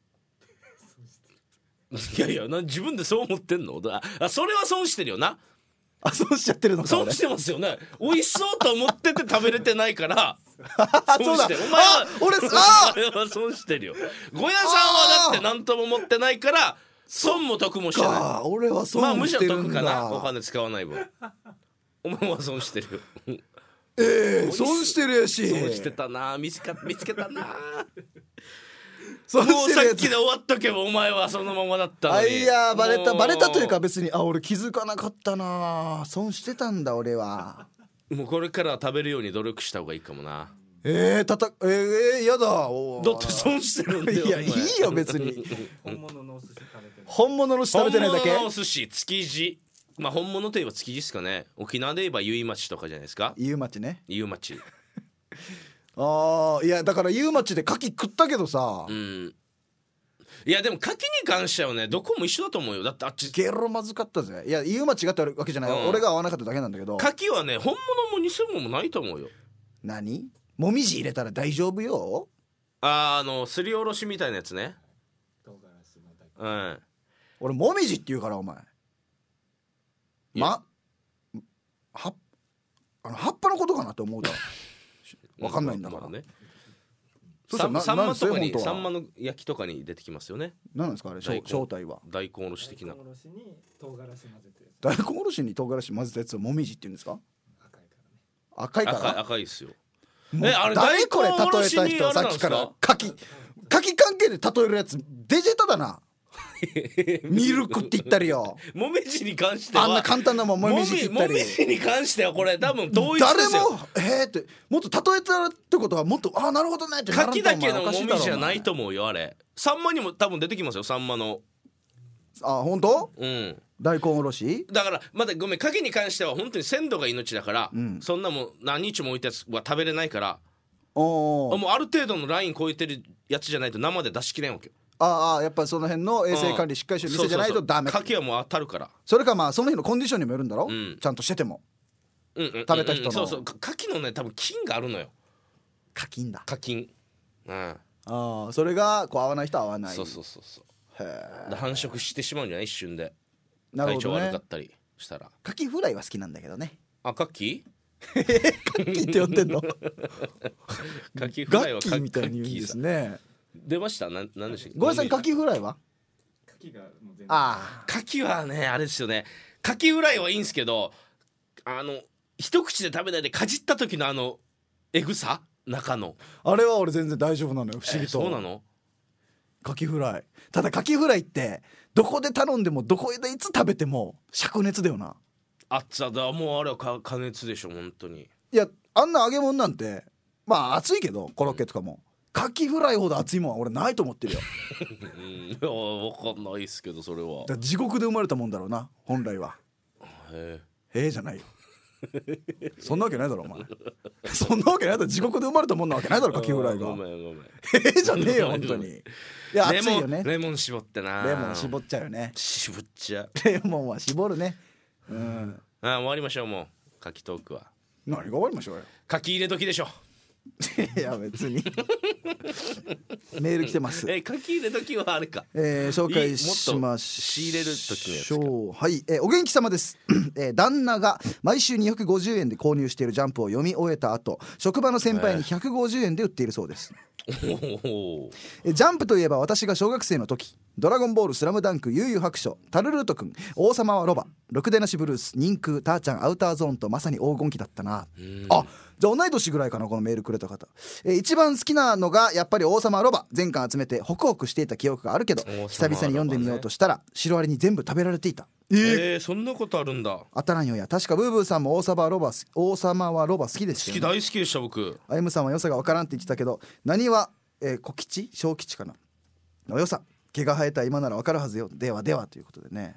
いや自分でそう思ってんの。それは損してるよな。 損しちゃってるのか。 損してますよね。美味しそうと思ってて食べれてないからそうだ。 お前は損してるよ。ゴヤさんはだって何とも思ってないから損も得もしてない。 俺は損むししてるんだ。 ろ得かな。お金使わない分お前は損してるよ。 損してるやし。 損してたな。見つけたな。 もうさっきで終わっとけばお前はそのままだったのに。 いやバレたというか別に俺気づかなかったな。損してたんだ俺は。 もうこれからは食べるように努力した方がいいかもな。 やだ。だって損してるんだよ。 いやいいよ別に。 本物のお寿司食べてる。 本物の寿司食べてないだけ。 本物のお寿司築地。本物といえば築地ですかね。沖縄で言えば由比町とかじゃないですか。 由町ね。 由町。 いやだから夕町で牡蠣食ったけどさ、 いやでも牡蠣に関してはねどこも一緒だと思うよ。だってあっちゲロまずかったぜ。いや夕町がってわけじゃない、俺が合わなかっただけなんだけど。 牡蠣はね本物も偽物もないと思うよ。 何もみじ入れたら大丈夫よ。 すりおろしみたいなやつね。 俺もみじって言うからお前葉っぱのことかなって思うだろ。 分かんないんだから、 ね、 そしたらサンマとかなんですよにサンマの焼きとかに出てきますよね。 何なんですかあれ正体は。 大根おろし的な。 大根おろしに唐辛子混ぜて大根おろしに唐辛子混ぜたやつをもみじって言うんですか。赤いからね。 赤いですよ。 もうあれ誰これ大根おろしに例えた人さっきからあれなん柿関係で例えるやつデジェタだな。ミルクって言ったりよ。 もみじに関してはあんな簡単なもんもみじって言ったり。 もみじに関してはこれ多分同一です誰よ。 もってもっと例えたってことはもっとなるほどねってならんと柿だけのお前もみじじゃないとお思うよあれ。サンマにも多分出てきますよサンマの。 本当？ うん大根おろしだからまだごめん柿に関しては本当に鮮度が命だから、 んそんなもん何日も置いたやつは食べれないから、 ももうある程度のライン超えてるやつじゃないと生で出しきれんわけよ。 やっぱその辺の衛生管理しっかりしてる店じゃないとダメ。 そう柿はもう当たるから。 それかまあその日のコンディションにもよるんだろ、 んちゃんとしてても食べた人のそうそう柿のね多分菌があるのよ。 課金だ。 課金。 それがこう合わない人は合わない。 そうそうそうそう。 へで繁殖してしまうんじゃない一瞬で。 なるほどね体調悪かったりしたら。 カキフライは好きなんだけどね。 カキカキって呼んでんの。 カキフガライはッキーみたいに言うんですね。 出ました。なんでしたっけ。 ごめんなさい、カキフライは柿がもう全然カキはねあれですよね。カキフライはいいんですけど一口で食べないでかじった時のエグさ中のあれは俺全然大丈夫なのよ不思議と。 そうなの。 カキフライ。ただカキフライってどこで頼んでもどこでいつ食べても灼熱だよな。 熱さだもうあれは加熱でしょ本当に。 いやあんな揚げ物なんてまあ熱いけどコロッケとかも、カキフライほど熱いもんは俺ないと思ってるよ。 分かんないですけどそれは。 だから地獄で生まれたもんだろうな本来は。 へじゃないよ。そんなわけないだろお前。そんなわけないだろ。地獄で生まれたもんなわけないだろカキフライが。 ごめんじゃねえよ本当に。いや熱いよね。 レモン絞ってな。 レモン絞っちゃうよね。 絞っちゃう。 レモンは絞るね。 終わりましょうもうカキトークは。 何が終わりましょうよ。 カキ入れ時でしょ。 いや別にメール来てます。 カキ入れ時はあれか。 紹介しまし仕入れる時のやつか。 はい、お元気様です。旦那が毎週250円で購入しているジャンプを読み終えた後、職場の先輩に150円で売っているそうです。ジャンプといえば私が小学生の時、ドラゴンボール、スラムダンク、悠々白書、タルルートくん、王様はロバ、ろくでなしブルース、人空、ターちゃん、アウターゾーンとまさに黄金期だったな。じゃあ同い年ぐらいかなこのメールくれた方。一番好きなのがやっぱり王様はロバ。全巻集めてホクホクしていた記憶があるけど、久々に読んでみようとしたらシロアリに全部食べられていた。 そんなことあるんだ。 当たらんよや。確かブーブーさんも王様はロバ好きでしたよね。 大好きでした僕。 あゆむさんは良さが分からんって言ってたけど、何は、小吉小吉かなの良さ、毛が生えた今なら分かるはずよ。ではではということでね。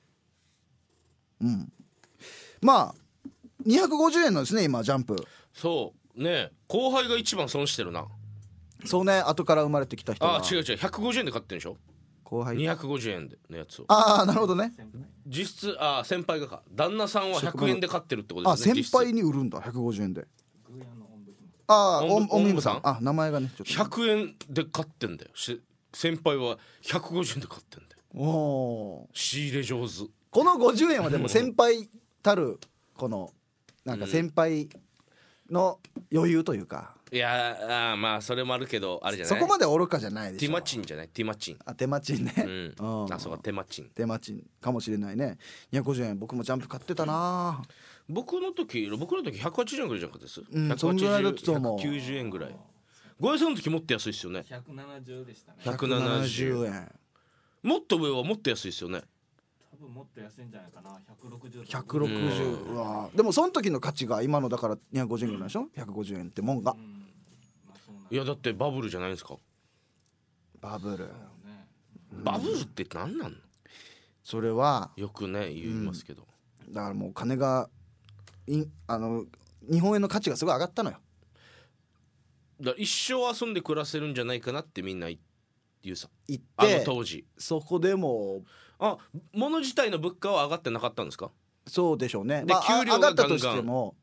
まあ250円なんですね今ジャンプ。 そうね。後輩が一番損してるな。 そうね、後から生まれてきた人が。 違う150円で買ってんでしょ後輩。 250円でのやつを。 なるほどね。 実質先輩がか旦那さんは100円で買ってるってことですね。 先輩に売るんだ150円で。おみむさん。名前がねちょっと 100円で買ってんだよ。先輩は150円で買ってんだよ。仕入れ上手。 この50円はでも先輩たるこのなんか先輩の余裕というか、 いやまあそれもあるけどあれじゃない。 そこまで愚かじゃないでしょ。 ティマチンじゃない。ティマチン。 テマチンね。 そうかテマチン。 テマチンかもしれないね。250円僕もジャンプ買ってたな。 僕の時180円ぐらいじゃなかったです。 そんぐらいだったと思う。 190円ぐらい。ごやさんの時もっと安いですよね。 170でしたね。 170円。 もっと上はもっと安いですよね。 多分もっと安いんじゃないかな。 160はでもその時の価値が今のだから250円ぐらいでしょ。150円ってもんが。 いやだってバブルじゃないんですか。 バブルって何なんの。 それはよくね言いますけど、 だからもう金が日本円の価値がすごい上がったのよ。 だから一生遊んで暮らせるんじゃないかなってみんな言うさ。 言って当時そこでも物自体の物価は上がってなかったんですか。 そうでしょうね。 で給料が上がったとしても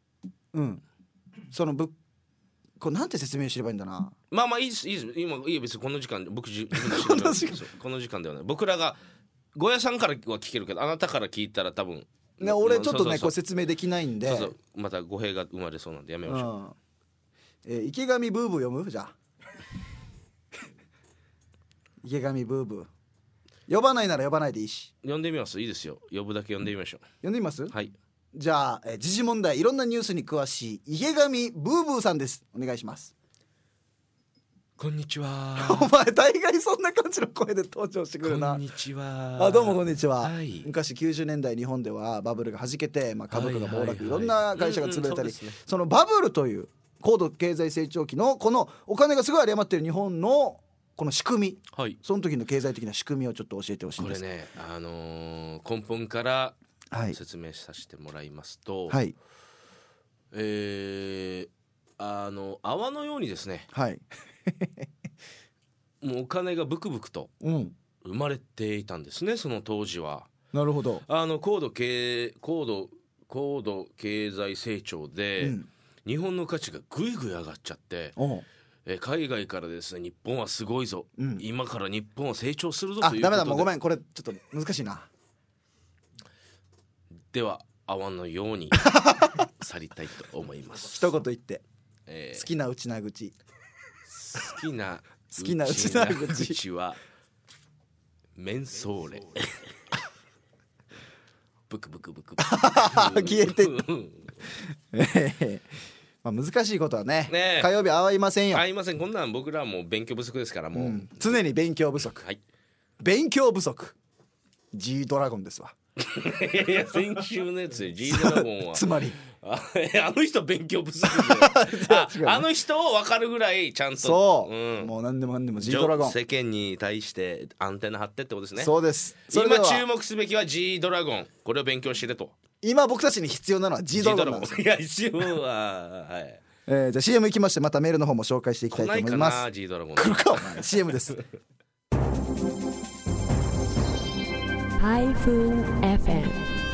そのこれなんて説明すればいいんだな。 まあいいです今いい別にこの時間僕自分で知らないこの時間ではない。僕らがゴヤさんからは聞けるけどあなたから聞いたら多分ね俺ちょっとねこれ説明できないんでそうまた語弊が生まれそうなんでやめましょ池上ブーブー読むじゃあ池上ブーブー呼ばないなら呼ばないでいいし。 呼んでみます。いいですよ。呼ぶだけ呼んでみましょ呼んでみます。 う。はい。 じゃあ、時事問題いろんなニュースに詳しい池上ブーブーさんです。お願いします。 こんにちは。 お前大概そんな感じの声で登場してくるな。 こんにちは。 どうもこんにちは、 はい、 昔90年代日本ではバブルが弾けて、株価が暴落、いろんな会社が潰れたり、そのバブルという高度経済成長期のこのお金がすごい有り余っている日本のこの仕組み、はい、その時の経済的な仕組みをちょっと教えてほしいんです。 これね、根本から説明させてもらいますと、はい、泡のようにですね、はい、もうお金がブクブクと生まれていたんですね、その当時は。 なるほど。 高度経済成長で、日本の価値がぐいぐい上がっちゃって、海外からですね、日本はすごいぞ、今から日本は成長するぞということで。 ダメだ、もうごめん、これちょっと難しいな。 では泡のように去りたいと思います一言言って、好きなうちな口。 好きなうちな口はメンソーレブクブクブク消えて難しいことはね、火曜日会いませんよ。 会いません。こんなん僕らはもう勉強不足ですから、もう、 常に勉強不足、はい、勉強不足 G ドラゴンですわ。 いや先週のやつで G ドラゴンはつまりあの人勉強不足であの人を分かるぐらいちゃんとそう、もう何でも G ドラゴン、 世間に対してアンテナ張ってってことですね。 そうです。 今注目すべきは G ドラゴン、これを勉強してと。 今僕たちに必要なのは G ドラゴンなんですよ。 いや必要ははい。 じゃあ CM 行きまして、またメールの方も紹介していきたいと思います。 来ないかな G ドラゴン。 来るかお前。CM です。 -FM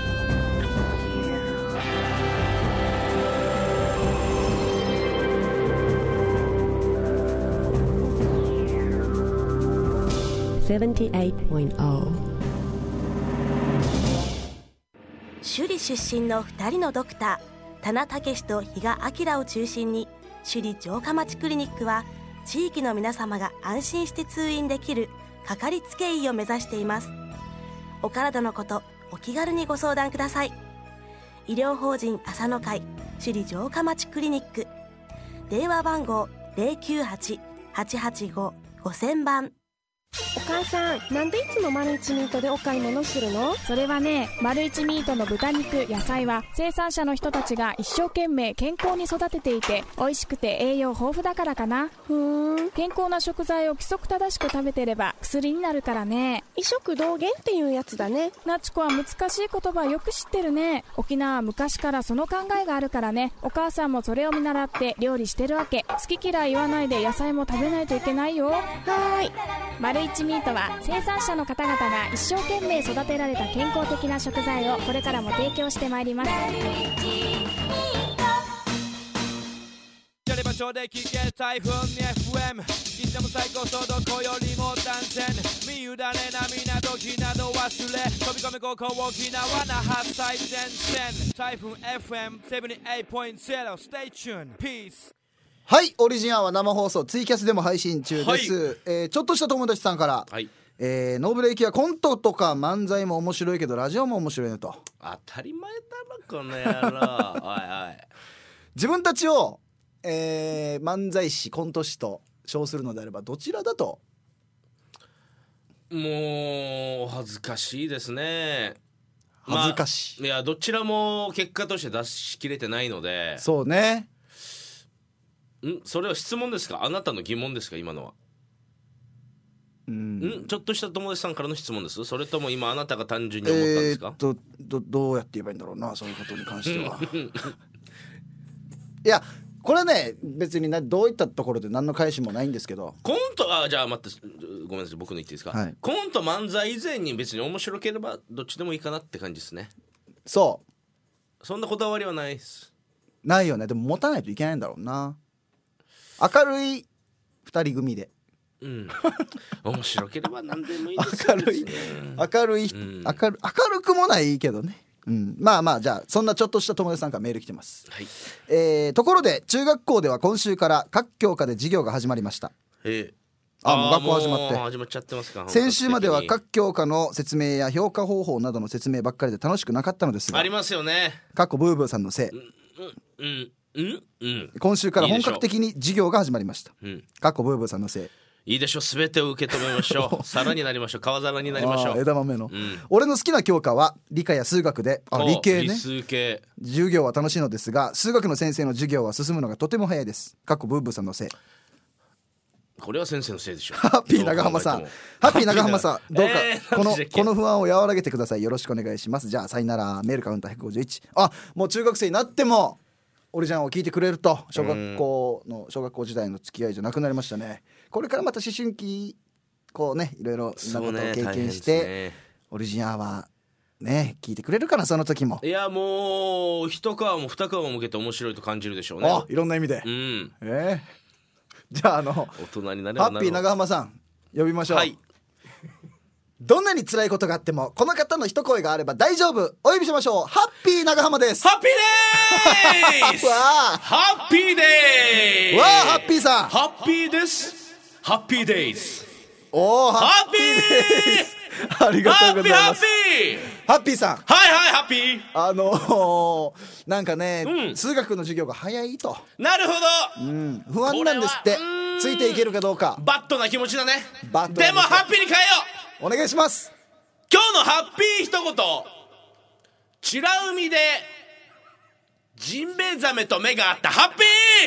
首里出身の2人のドクター、田名武史と比嘉明を中心に、首里城下町クリニックは地域の皆様が安心して通院できるかかりつけ医を目指しています。お体のこと、お気軽にご相談ください。医療法人朝の会首里城下町クリニック、電話番号 098-885-5000 番。 お母さん、なんでいつもマルイチミートでお買い物するの？ それはね、マルイチミートの豚肉、野菜は生産者の人たちが一生懸命健康に育てていて、美味しくて栄養豊富だからかな。健康な食材を規則正しく食べてれば薬になるからね。 医食同源っていうやつだね。 なちこは難しい言葉よく知ってるね。沖縄は昔からその考えがあるからね。お母さんもそれを見習って料理してるわけ。好き嫌い言わないで野菜も食べないといけないよ。 はーい。 マルイチミートは生産者の方々が一生懸命育てられた健康的な食材をこれからも提供してまいります。 やれ場所で聞け台風に FM、 いつでも最高速度こよりも断線、身委ねな港時など忘れ、飛び込みここ沖縄那覇最前線、台風 FM78.0 Stay tuned Peace。 はい、オリジンアワー生放送ツイキャスでも配信中です、はい。ちょっとした友達さんから、はい、ノーブレイキはコントとか漫才も面白いけどラジオも面白いねと。 当たり前だろこの野郎おいおい。 自分たちを、漫才師コント師と称するのであればどちらだと？ もう恥ずかしいですね。 恥ずかしい、 いやどちらも結果として出し切れてないので。 そうね。 それは質問ですか？あなたの疑問ですか？今のはちょっとした友達さんからの質問です？それとも今あなたが単純に思ったんですか？ どうやって言えばいいんだろうな、そういうことに関しては。いやこれはね、別にどういったところで何の返しもないんですけど、 コントじゃあ待って、ごめんなさい、僕の言っていいですか、はい、コント漫才以前に別に面白ければどっちでもいいかなって感じですね。 そんなこだわりはないです。 ないよね。でも持たないといけないんだろうな。明るい2人組で、 面白ければ何でもいいですよ、ね、明るくもないけどね。 まあまあ、じゃあそんなちょっとした友達さんからメール来てます、 はい。 ところで中学校では今週から各教科で授業が始まりました。もう学校始まって始まっちゃってますか。 先週までは各教科の説明や評価方法などの説明ばっかりで楽しくなかったのですが、 ありますよね。 ブーブーさんのせい、今週から本格的に授業が始まりました。ブーブーさんのせい、 いいでしょう。全てを受け止めましょう。皿になりましょう。川皿になりましょう。 枝豆の、俺の好きな教科は理科や数学で、理系ね。 理数系。 授業は楽しいのですが、数学の先生の授業は進むのがとても早いです。ブーブーさんのせい。 これは先生のせいでしょう。 ハッピー長浜さん、どうかこの不安を和らげてください。よろしくお願いします。じゃあさよなら。メールカウンター151。もう中学生になっても俺ちゃんを聞いてくれると。小学校時代の付き合いじゃなくなりましたね。これからまた思春期こうね、いろいろなことを経験して、オリジンアはね聞いてくれるかな、その時も。 いや、もう一皮も二皮も向けて面白いと感じるでしょうね。 いろんな意味で。じゃあ大人になればハッピー長浜さん呼びましょう。 はい。 どんなに辛いことがあってもこの方の一声があれば大丈夫。お呼びしましょう。ハッピー長浜です。 ハッピーですハッピーでーす。 ハッピーさん、 ハッピーです。ハッピーデイズ。 ハッピーです。ありがとうございます。ハッピーさん、 ハッピー。 なんかね、数学の授業が早いと。 なるほど、 不安なんですって。ついていけるかどうか。 バットな気持ちだね。 でもハッピーに変えよう。お願いします。 今日のハッピー一言。美ら海でジンベエザメと目があった。ハッピー。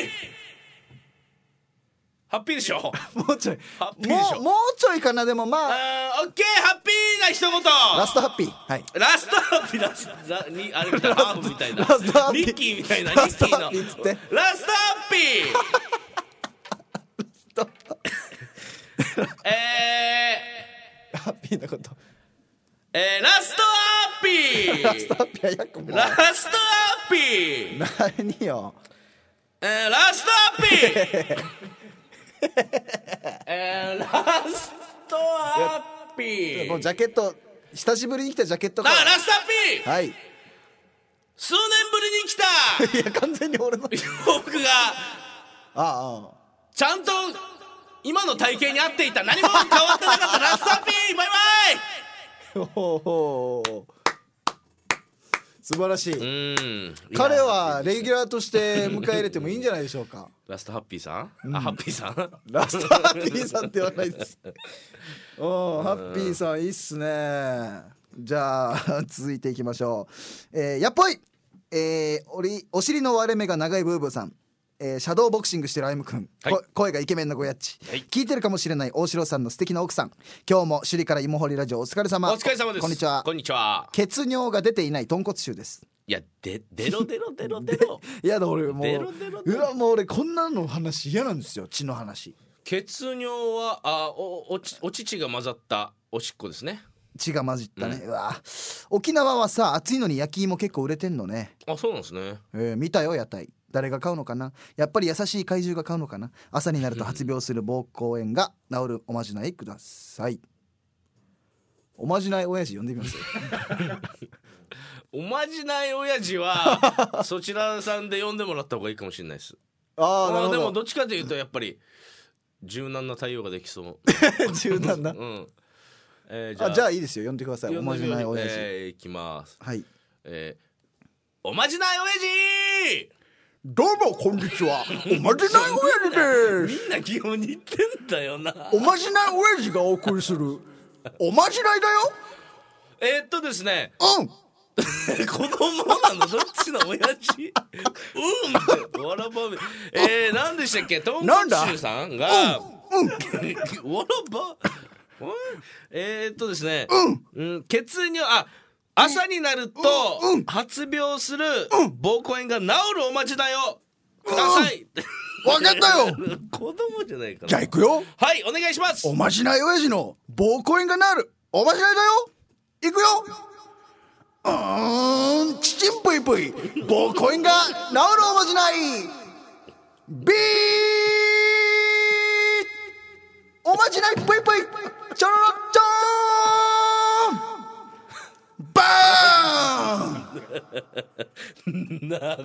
ハッピーでしょ。 もうちょいかな。でもまあオッケー。ハッピーな一言。 ラストハッピー。はい。 ラストハッピー。あれみたいな、ハーフみたいな。 ラストハッピー。 ニッキーみたいな。 ラストハッピーっつって。 ラストハッピー。 ハッピーなこと。 ラストハッピー。 ラストハッピーはやっこも。 ラストハッピー。 何よ。 ラストハッピー。ラストハッピー。 もうジャケット、久しぶりに来たジャケットから。 ラストハッピー。 はい。 数年ぶりに来た。 いや、完全に俺の洋服がちゃんと今の体型に合っていた。何も変わってなかった。ラストハッピー。バイバイ。 素晴らしい。彼はレギュラーとして迎え入れてもいいんじゃないでしょうか。 ラストハッピーさん、ハッピーさん。 ラストハッピーさんって言わないです。ハッピーさんいいっすね。じゃあ続いていきましょう。やっぽい、お尻の割れ目が長いブーブーさん。シャドーボクシングしてるアイムくん、声がイケメンのごやっち、聞いてるかもしれない大城さんの素敵な奥さん。今日も首里から芋掘りラジオお疲れ様。 お疲れ様です。 こんにちは。 こんにちは。 血尿が出ていない豚骨臭です。 いや、デロいやだ俺もうもう俺こんなの話嫌なんですよ。血の話。 血尿はお乳が混ざったおしっこですね。 血が混じったね。うわ、沖縄はさ暑いのに焼き芋結構売れてんのね。 そうなんですね。 見たよ屋台。誰が買うのかな。やっぱり優しい怪獣が買うのかな。朝になると発病する膀胱炎が治るおまじないください。おまじない親父呼んでみますおまじない親父はそちらさんで呼んでもらった方がいいかもしれないです。でもどっちかというとやっぱり柔軟な対応ができそう柔軟なじゃあいいですよ。呼んでください。おまじない親父。 いきます。 はい。 おまじない親父。 どうもこんにちは。おまじない親父です。 みんな基本に言ってんだよな。 おまじない親父がお送りするおまじないだよ。 ですね。 子供なのどっちの親父ってわらばめ何でしたっけ。トンコチュさんがわらばですね、血尿朝になると発病する膀胱炎が治るおまじないをください。 わかったよ。 子供じゃないかな。 じゃあ行くよ。 はい、お願いします。 おまじない親父の膀胱炎が治るおまじないだよ。行くよ。ちちんぷいぷい膀胱炎が治るおまじない。ビーおまじないぷいぷいちょろろちょーんバーン長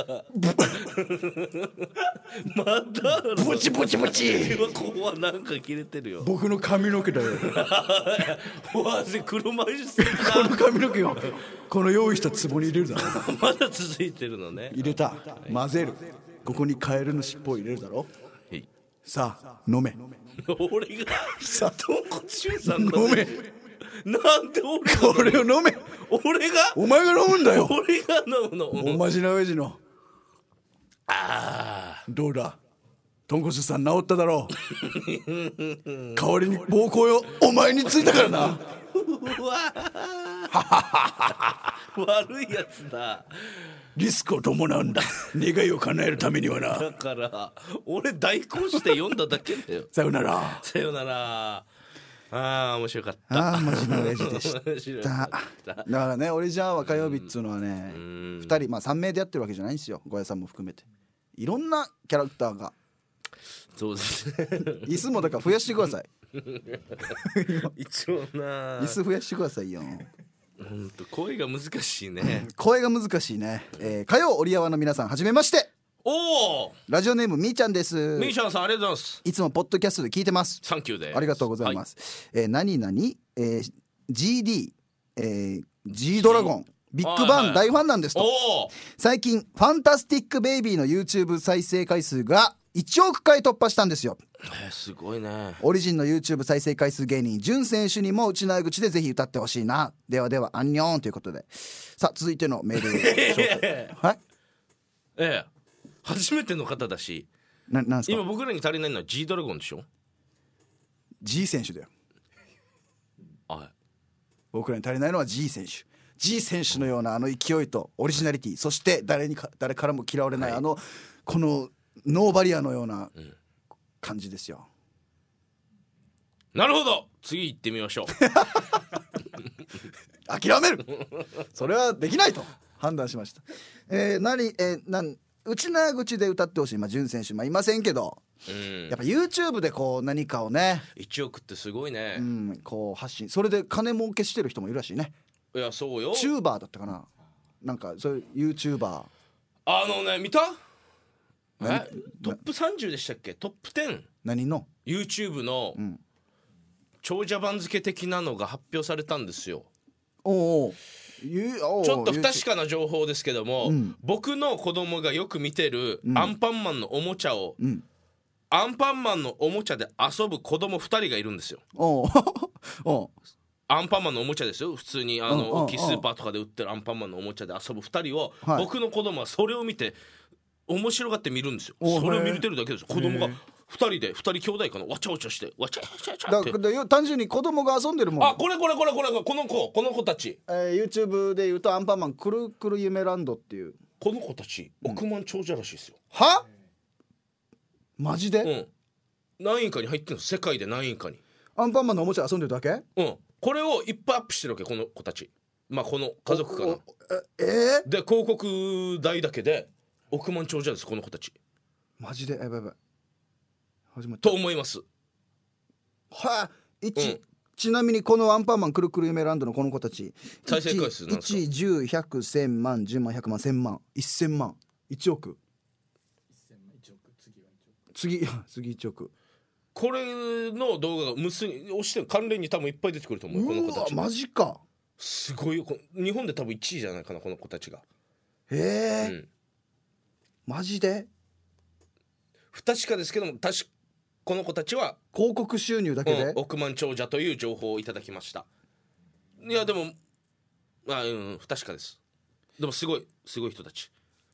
まだあるブチブチブチここはなんか切れてるよ。 僕の髪の毛だよわぜ車椅子この髪の毛をこの用意した壺に入れるだろまだ続いてるのね。 入れた混ぜるここにカエルの尻尾を入れるだろはいさあ飲め俺がさあ豚骨臭さんだ飲めなんで俺がこれを飲め俺がお前が飲むんだよ俺が飲むのおまじな親父のあどうだ豚骨さん治っただろう代わりに暴行をお前についたからなうわ悪いやつだ。 リスクを伴うんだ願いを叶えるためにはなだから俺代行して読んだだけだよさよならさよなら。ああ面白かった。 ああマジな親父でした面白だからね俺じゃあは火曜日っつうのはね2人まあ3名でやってるわけじゃないんですよゴヤさんも含めていろんなキャラクターがそうですね椅子もだから増やしてください一応な椅子増やしてくださいよ本当声が難しいね声が難しいね、火曜折り合わの皆さんはじめまして。 おおラジオネームみーちゃんです。 みーちゃんさんありがとうございます。 いつもポッドキャストで聞いてます。 サンキューです。 ありがとうございます、何々、GD、G ドラゴンビッグバン大ファンなんですと。最近ファンタスティックベイビーの YouTube 再生回数が1億回突破したんですよ。 すごいね。 オリジンの YouTube 再生回数芸人ジュン選手にも内縄口でぜひ歌ってほしいな。ではではアンニョンということで、さあ続いてのメールはい初めての方だしなんすか。 今僕らに足りないのは G ドラゴンでしょ。 G 選手だよ。僕らに足りないのは G 選手。 G 選手のようなあの勢いとオリジナリティ、そして誰からも嫌われない、このノーバリアのような感じですよ。 なるほど、次行ってみましょう諦めるそれはできないと判断しました。内縄口で歌ってほしい、潤選手、いませんけど、やっぱ YouTube でこう何かをね、 1億ってすごいね、 こう発信、それで金儲けしてる人もいるらしいね。 いやそうよ、 チューバーだったかな、なんかそういう YouTuber 見たトップ30でしたっけ、トップ10、 何の YouTube の長者番付的なのが発表されたんですよ。ちょっと不確かな情報ですけども、僕の子供がよく見てるアンパンマンのおもちゃを、アンパンマンのおもちゃで遊ぶ子供2人がいるんですよ。アンパンマンのおもちゃですよ、普通に大きいスーパーとかで売ってるアンパンマンのおもちゃで遊ぶ2人を、僕の子供はそれを見て面白がって見るんですよ。それを見てるだけですよ。子供が2人兄弟かな、わちゃわちゃしてわちゃわちゃって、 単純に子供が遊んでるもん。 これこの子たち、 YouTube で言うとアンパンマンくるくる夢ランドっていう、 この子たち億万長者らしいですよ。 はマジで、 何位かに入ってるんです。世界で何位かにアンパンマンのおもちゃ遊んでるだけ。 これをいっぱいアップしてるわけ、この子たち。この家族かな。で広告代だけで億万長者です、この子たち。 マジでやばい始まったと思います。 ちなみにこのアンパンマンくるくる夢ランドのこの子たち、 再生回数なんですか。 1、10、100、1000万、10万、100万、1000万、1000万、1億、次1億。 これの動画が押して関連に多分いっぱい出てくると思う。この子たちマジか、 すごいよ。日本で多分1位じゃないかな、この子たちが。 マジで不確かですけども、この子たちは広告収入だけで、 億万長者という情報をいただきました。いやでも不確かです。でもすごい人たち。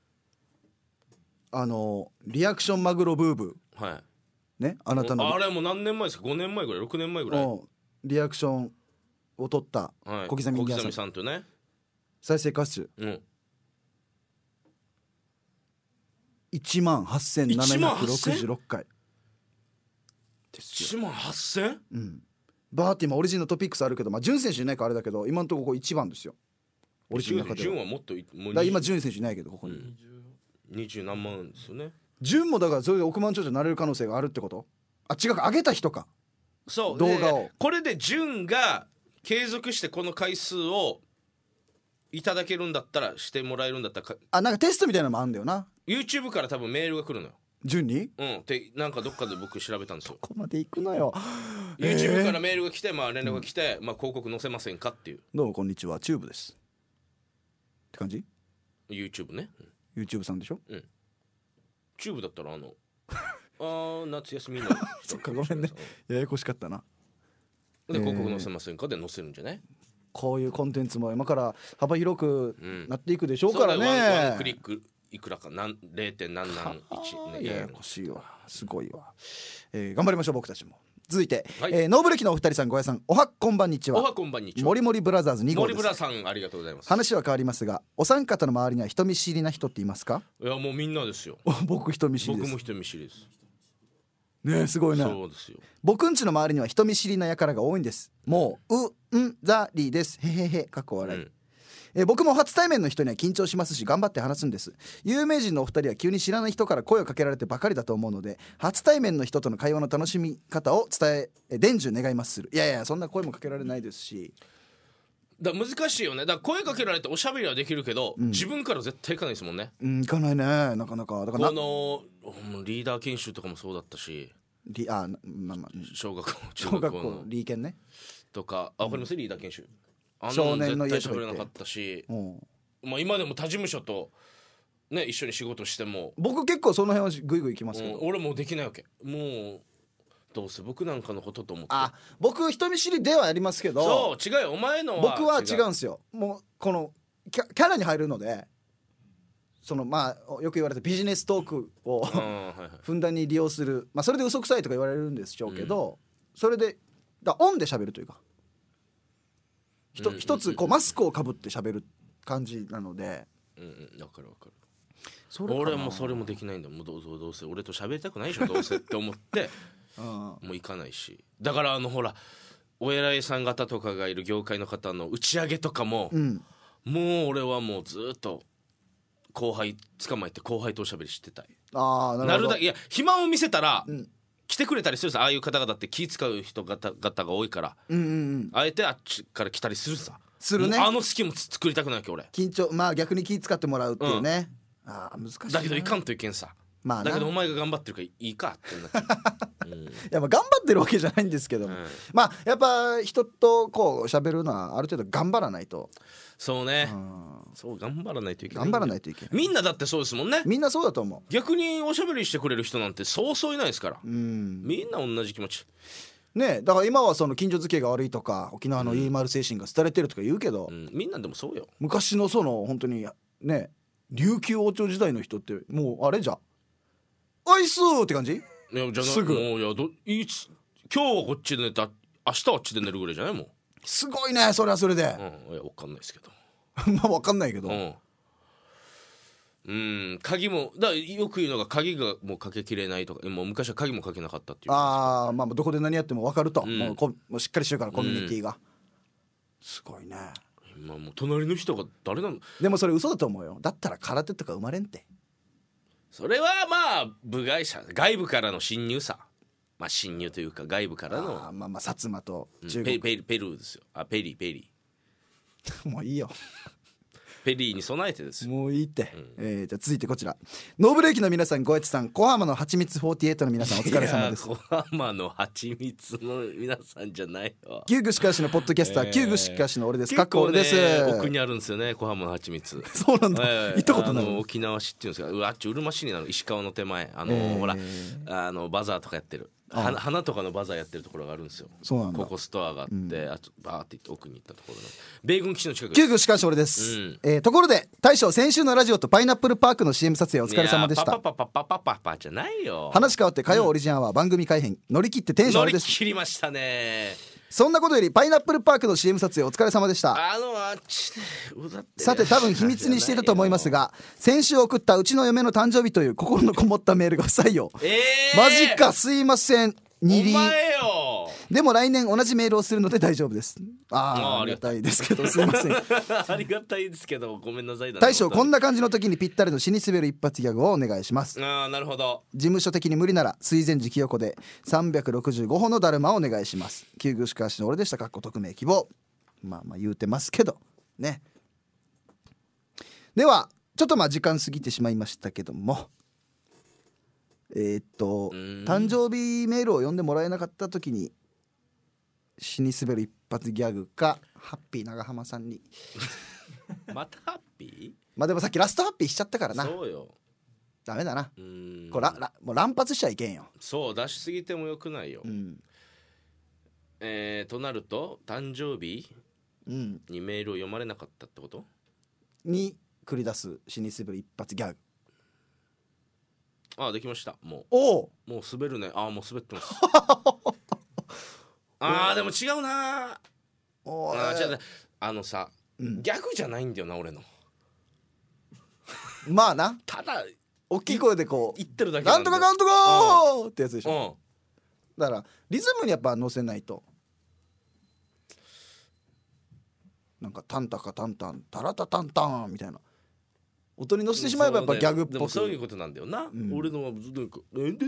リアクションマグロブーブー、ね、あなたのあれもう何年前ですか、5年前ぐらい、6年前ぐらい、 リアクションを取った小刻みさんとね、 再生回数、1万8766回 1万 8000？ バーって今オリジンのトピックスあるけど、潤選手いないからあれだけど、今のところ1番ですよ、オリジンの中では。 潤はもっと今潤選手いないけど、ここに 20何万ですよね。 潤もだからそれで億万長者になれる可能性があるってこと。違うか、上げた人か。 そう動画をこれで潤が継続してこの回数をいただけるんだったらしてもらえるんだったらなんかテストみたいなのもあるんだよな。 YouTube から多分メールが来るのよ。 順にでなんかどっかで僕調べたんですよ。 ここまで行くのよ。 YouTube からメールが来て、連絡が来て、広告載せませんかっていう。 どうもこんにちはチューブですって感じ。 YouTube ね、 YouTube さんでしょ。 チューブだったら夏休みのそっかごめんね、ややこしかったな。 で広告載せませんかで載せるんじゃない。 こういうコンテンツも今から幅広くなっていくでしょうからね。 ワンクリックいくらか0.何1ね。 ややこしいわ、すごいわ。頑張りましょう僕たちも。続いて、ノーブレキのお二人さん、ごやさん、おはこんばんにちは。 おはこんばんにちは。 もりもりブラザーズ2号です。 森ブラさんありがとうございます。 話は変わりますが、お三方の周りには人見知りな人っていますか。 いやもうみんなですよ。 僕人見知りです。 僕も人見知りですね。すごいね。 そうですよ。 僕んちの周りには人見知りな輩が多いんです。もうざりですへへへかっこ笑い。僕も初対面の人には緊張しますし頑張って話すんです。有名人のお二人は急に知らない人から声をかけられてばかりだと思うので、初対面の人との会話の楽しみ方を伝授願いまする。いやいやそんな声もかけられないですし。 難しいよね。だから声かけられておしゃべりはできるけど、自分から絶対行かないですもんね。 行かないねなかなか。だからリーダー研修とかもそうだったし、小学校リー研ねとかわかります。リーダー研修少年の家絶対喋れなかったし、今でも他事務所とね一緒に仕事しても僕結構その辺はグイグイ行きますけど、 俺もうできないわけ。もうどうせ僕なんかのことと思って。 僕人見知りではありますけど、 そう違うよお前のは僕は違うんですよ。もうこのキャラに入るので、そのよく言われたビジネストークをふんだんに利用する、それで嘘くさいとか言われるんでしょうけど、それでオンで喋るというか、一つこうマスクをかぶって喋る感じなので。 分かる俺もそれもできないんだ。もうどうせ俺と喋りたくないでしょどうせって思ってもう行かないし。だからほらお偉いさん方とかがいる業界の方の打ち上げとかも、もう俺はもうずっと後輩捕まえて後輩とおしゃべりしてたい。なるだけいや暇を見せたら、来てくれたりするさ。ああいう方々って気使う人々が多いから、あえてあっちから来たりするさ。 するね。 隙も作りたくないわけ俺。 緊張逆に気使ってもらうっていうね。難しい。 だけどいかんといけんさ。だけどお前が頑張ってるからいいかってなっちゃう。 いや頑張ってるわけじゃないんですけども、やっぱ人とこう喋るのはある程度頑張らないと。 そうね、そう頑張らないといけない。 頑張らないといけない。 みんなだってそうですもんね。 みんなそうだと思う。 逆におしゃべりしてくれる人なんてそうそういないですから。みんな同じ気持ちね。だから今はその近所付けが悪いとか沖縄のゆいまる精神が廃れてるとか言うけど、 みんなでもそうよ。 昔のその本当にね琉球王朝時代の人ってもうあれじゃアイスって感じ。 いやじゃすぐもう今日はこっちで寝た明日はあっちで寝るぐらいじゃない。もうすごいねそれはそれで。 いや分かんないですけど分かんないけど、 鍵もよく言うのが鍵がもうかけきれないとか、もう昔は鍵もかけなかったっていう。 どこで何やっても分かると、もうしっかりしてるからコミュニティが、すごいね。 今もう隣の人が誰なの。 でもそれ嘘だと思うよ。だったら空手とか生まれんて。 それは部外者外部からの侵入さ。侵入というか外部からの薩摩と中国、 ペルーですよ。ペリーもういいよペリーに備えてですよ。 もういいって、じゃあ続いてこちらノーブレーキの皆さん、ごえつさん、小浜のはちみつ48の皆さん、お疲れ様です。 小浜のはちみつの皆さんじゃないよ。 旧具しかしのポッドキャスター、旧具しかしの俺です。かっこ俺です。 奥にあるんですよね小浜のはちみつ。 そうなんだ、行ったことない。 沖縄市っていうんですか。あっちうるま市になる石川の手前ほらバザーとかやってる花とかのバザーやってるところがあるんですよ。 そうなんだ。 ここストアがあって、あとバーって行って奥に行ったところの米軍基地の近く。 旧具しかし俺です、ところで大将、先週のラジオとパイナップルパークの CM 撮影お疲れ様でした。 パじゃないよ。 話変わって火曜オリジンアワー番組改編、乗り切ってテンション俺です。 乗り切りましたね。 そんなことよりパイナップルパークの CM 撮影お疲れ様でした。 あっちで歌って、 さて多分秘密にしていたと思いますが、先週送ったうちの嫁の誕生日という心のこもったメールが不採用。マジか、すいません。 お前よ。 でも来年同じメールをするので大丈夫です。ありがたいですけどすいませんありがたいですけどごめんなさい。 大将、こんな感じの時にぴったりの死に滑る一発ギャグをお願いします。 なるほど。 事務所的に無理なら水前寺清子で365本のだるまをお願いします。旧具しかしの俺でした。匿名希望。言うてますけどね。 ではちょっと時間過ぎてしまいましたけども、誕生日メールを読んでもらえなかった時に死に滑る一発ギャグかハッピー長浜さんにまたハッピーでもさっきラストハッピーしちゃったからな。 そうよ、 ダメだな。これもう乱発しちゃいけんよ。 そう出しすぎてもよくないよ、となると誕生日にメールを読まれなかったってことに繰り出す死に滑る一発ギャグ。 できました。もう滑るね。もう滑ってますでも違うな。違うさ、ギャグじゃないんだよな俺の。 まあな、 ただ大きい声でこう言ってるだけなんとかなんとかってやつでしょ。だからリズムにやっぱ乗せないと、なんかタンタカタンタンタラタタンタンみたいな音に乗せてしまえばやっぱギャグっぽく。 でもそういうことなんだよな、俺のはずっとなんで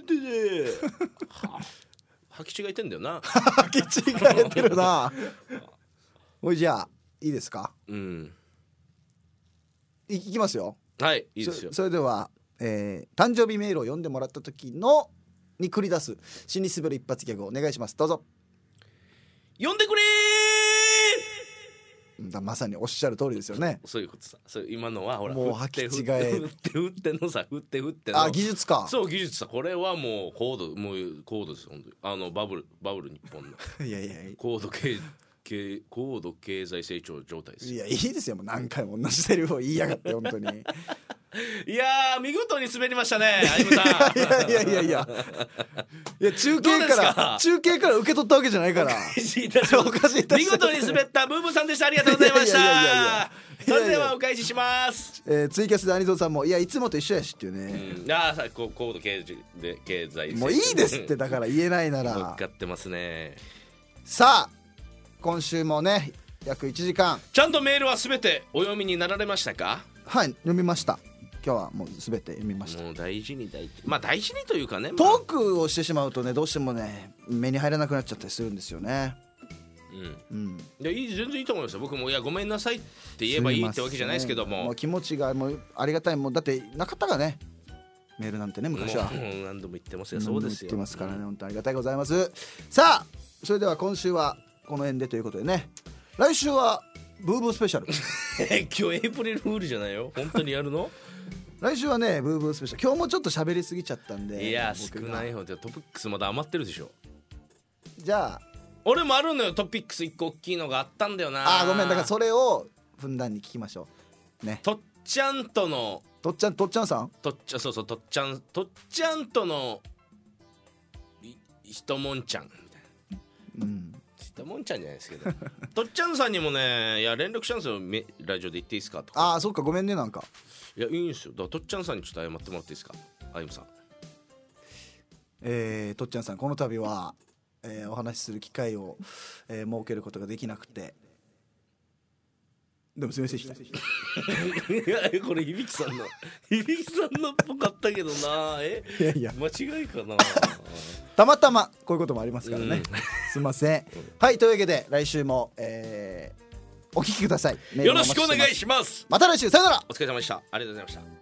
履き違えてんだよな履き違えてるなおい、じゃあいいですか。いきますよ。 はい、いいですよ。 それでは、誕生日メールを読んでもらった時のに繰り出す死に滑る一発ギャグをお願いします。どうぞ。 読んでくれまさにおっしゃる通りですよね。 そういうことさ。今のはほらもう履き違え振ってのさ、振っての技術か。 そう技術さ。これはもうコードですよ本当に。バブル日本のいや高度経済成長状態ですよ。 いやいいですよ。もう何回も同じセリフを言いやがって本当にいや見事に滑りましたねあゆむさん。 いや中継から受け取ったわけじゃないから。おかしい見事に滑ったブーブーさんでした。ありがとうございましたそれではお返しします。 ツイキャスでアニゾンさんもいつもと一緒やしっていうね。 高度経済もういいですって。だから言えないなら乗っかってますね。 さあ今週もね約1時間ちゃんとメールは全てお読みになられましたか。 はい、読みました。今日はもう全て読みました。 もう大事に大事にというかね、 トークをしてしまうとねどうしてもね目に入らなくなっちゃったりするんですよね。 全然いいと思いますよ。僕もごめんなさいって言えばいいってわけじゃないですけども、 もう気持ちがもうありがたい。もうだってなかったがねメールなんてね昔はもう何度も言ってますよ。そうですよ。 言ってますからね、本当にありがたいございます。さあそれでは今週はこの辺でということでね、来週はブーブースペシャル今日エイプリルフールじゃないよ。本当にやるの来週はねブーブースペシャル。今日もちょっと喋りすぎちゃったんで。 いや少ない方でトピックスまだ余ってるでしょ。 じゃあ俺もあるのよ。トピックス1個大きいのがあったんだよな。 ごめん。だからそれをふんだんに聞きましょうね。 とっちゃんとのとっちゃんさんとっちゃんとのひともんちゃんみたいな。ひともんちゃんじゃないですけどとっちゃんさんにもね連絡したんですよ。ラジオで言っていいですかとか。 そっかごめんね。なんかいやいいんですよ。だからとっちゃんさんにちょっと謝ってもらっていいですか。あゆむさん。 とっちゃんさんこの度は、お話しする機会を、設けることができなくてでもすみませんでしたいやこれ響さんのっぽかったけどな。 いや間違いかなたまたまこういうこともありますからね、すいません。はい、というわけで来週も、お聞きください。 よろしくお願いします。 また来週、さよなら。 お疲れ様でした。ありがとうございました。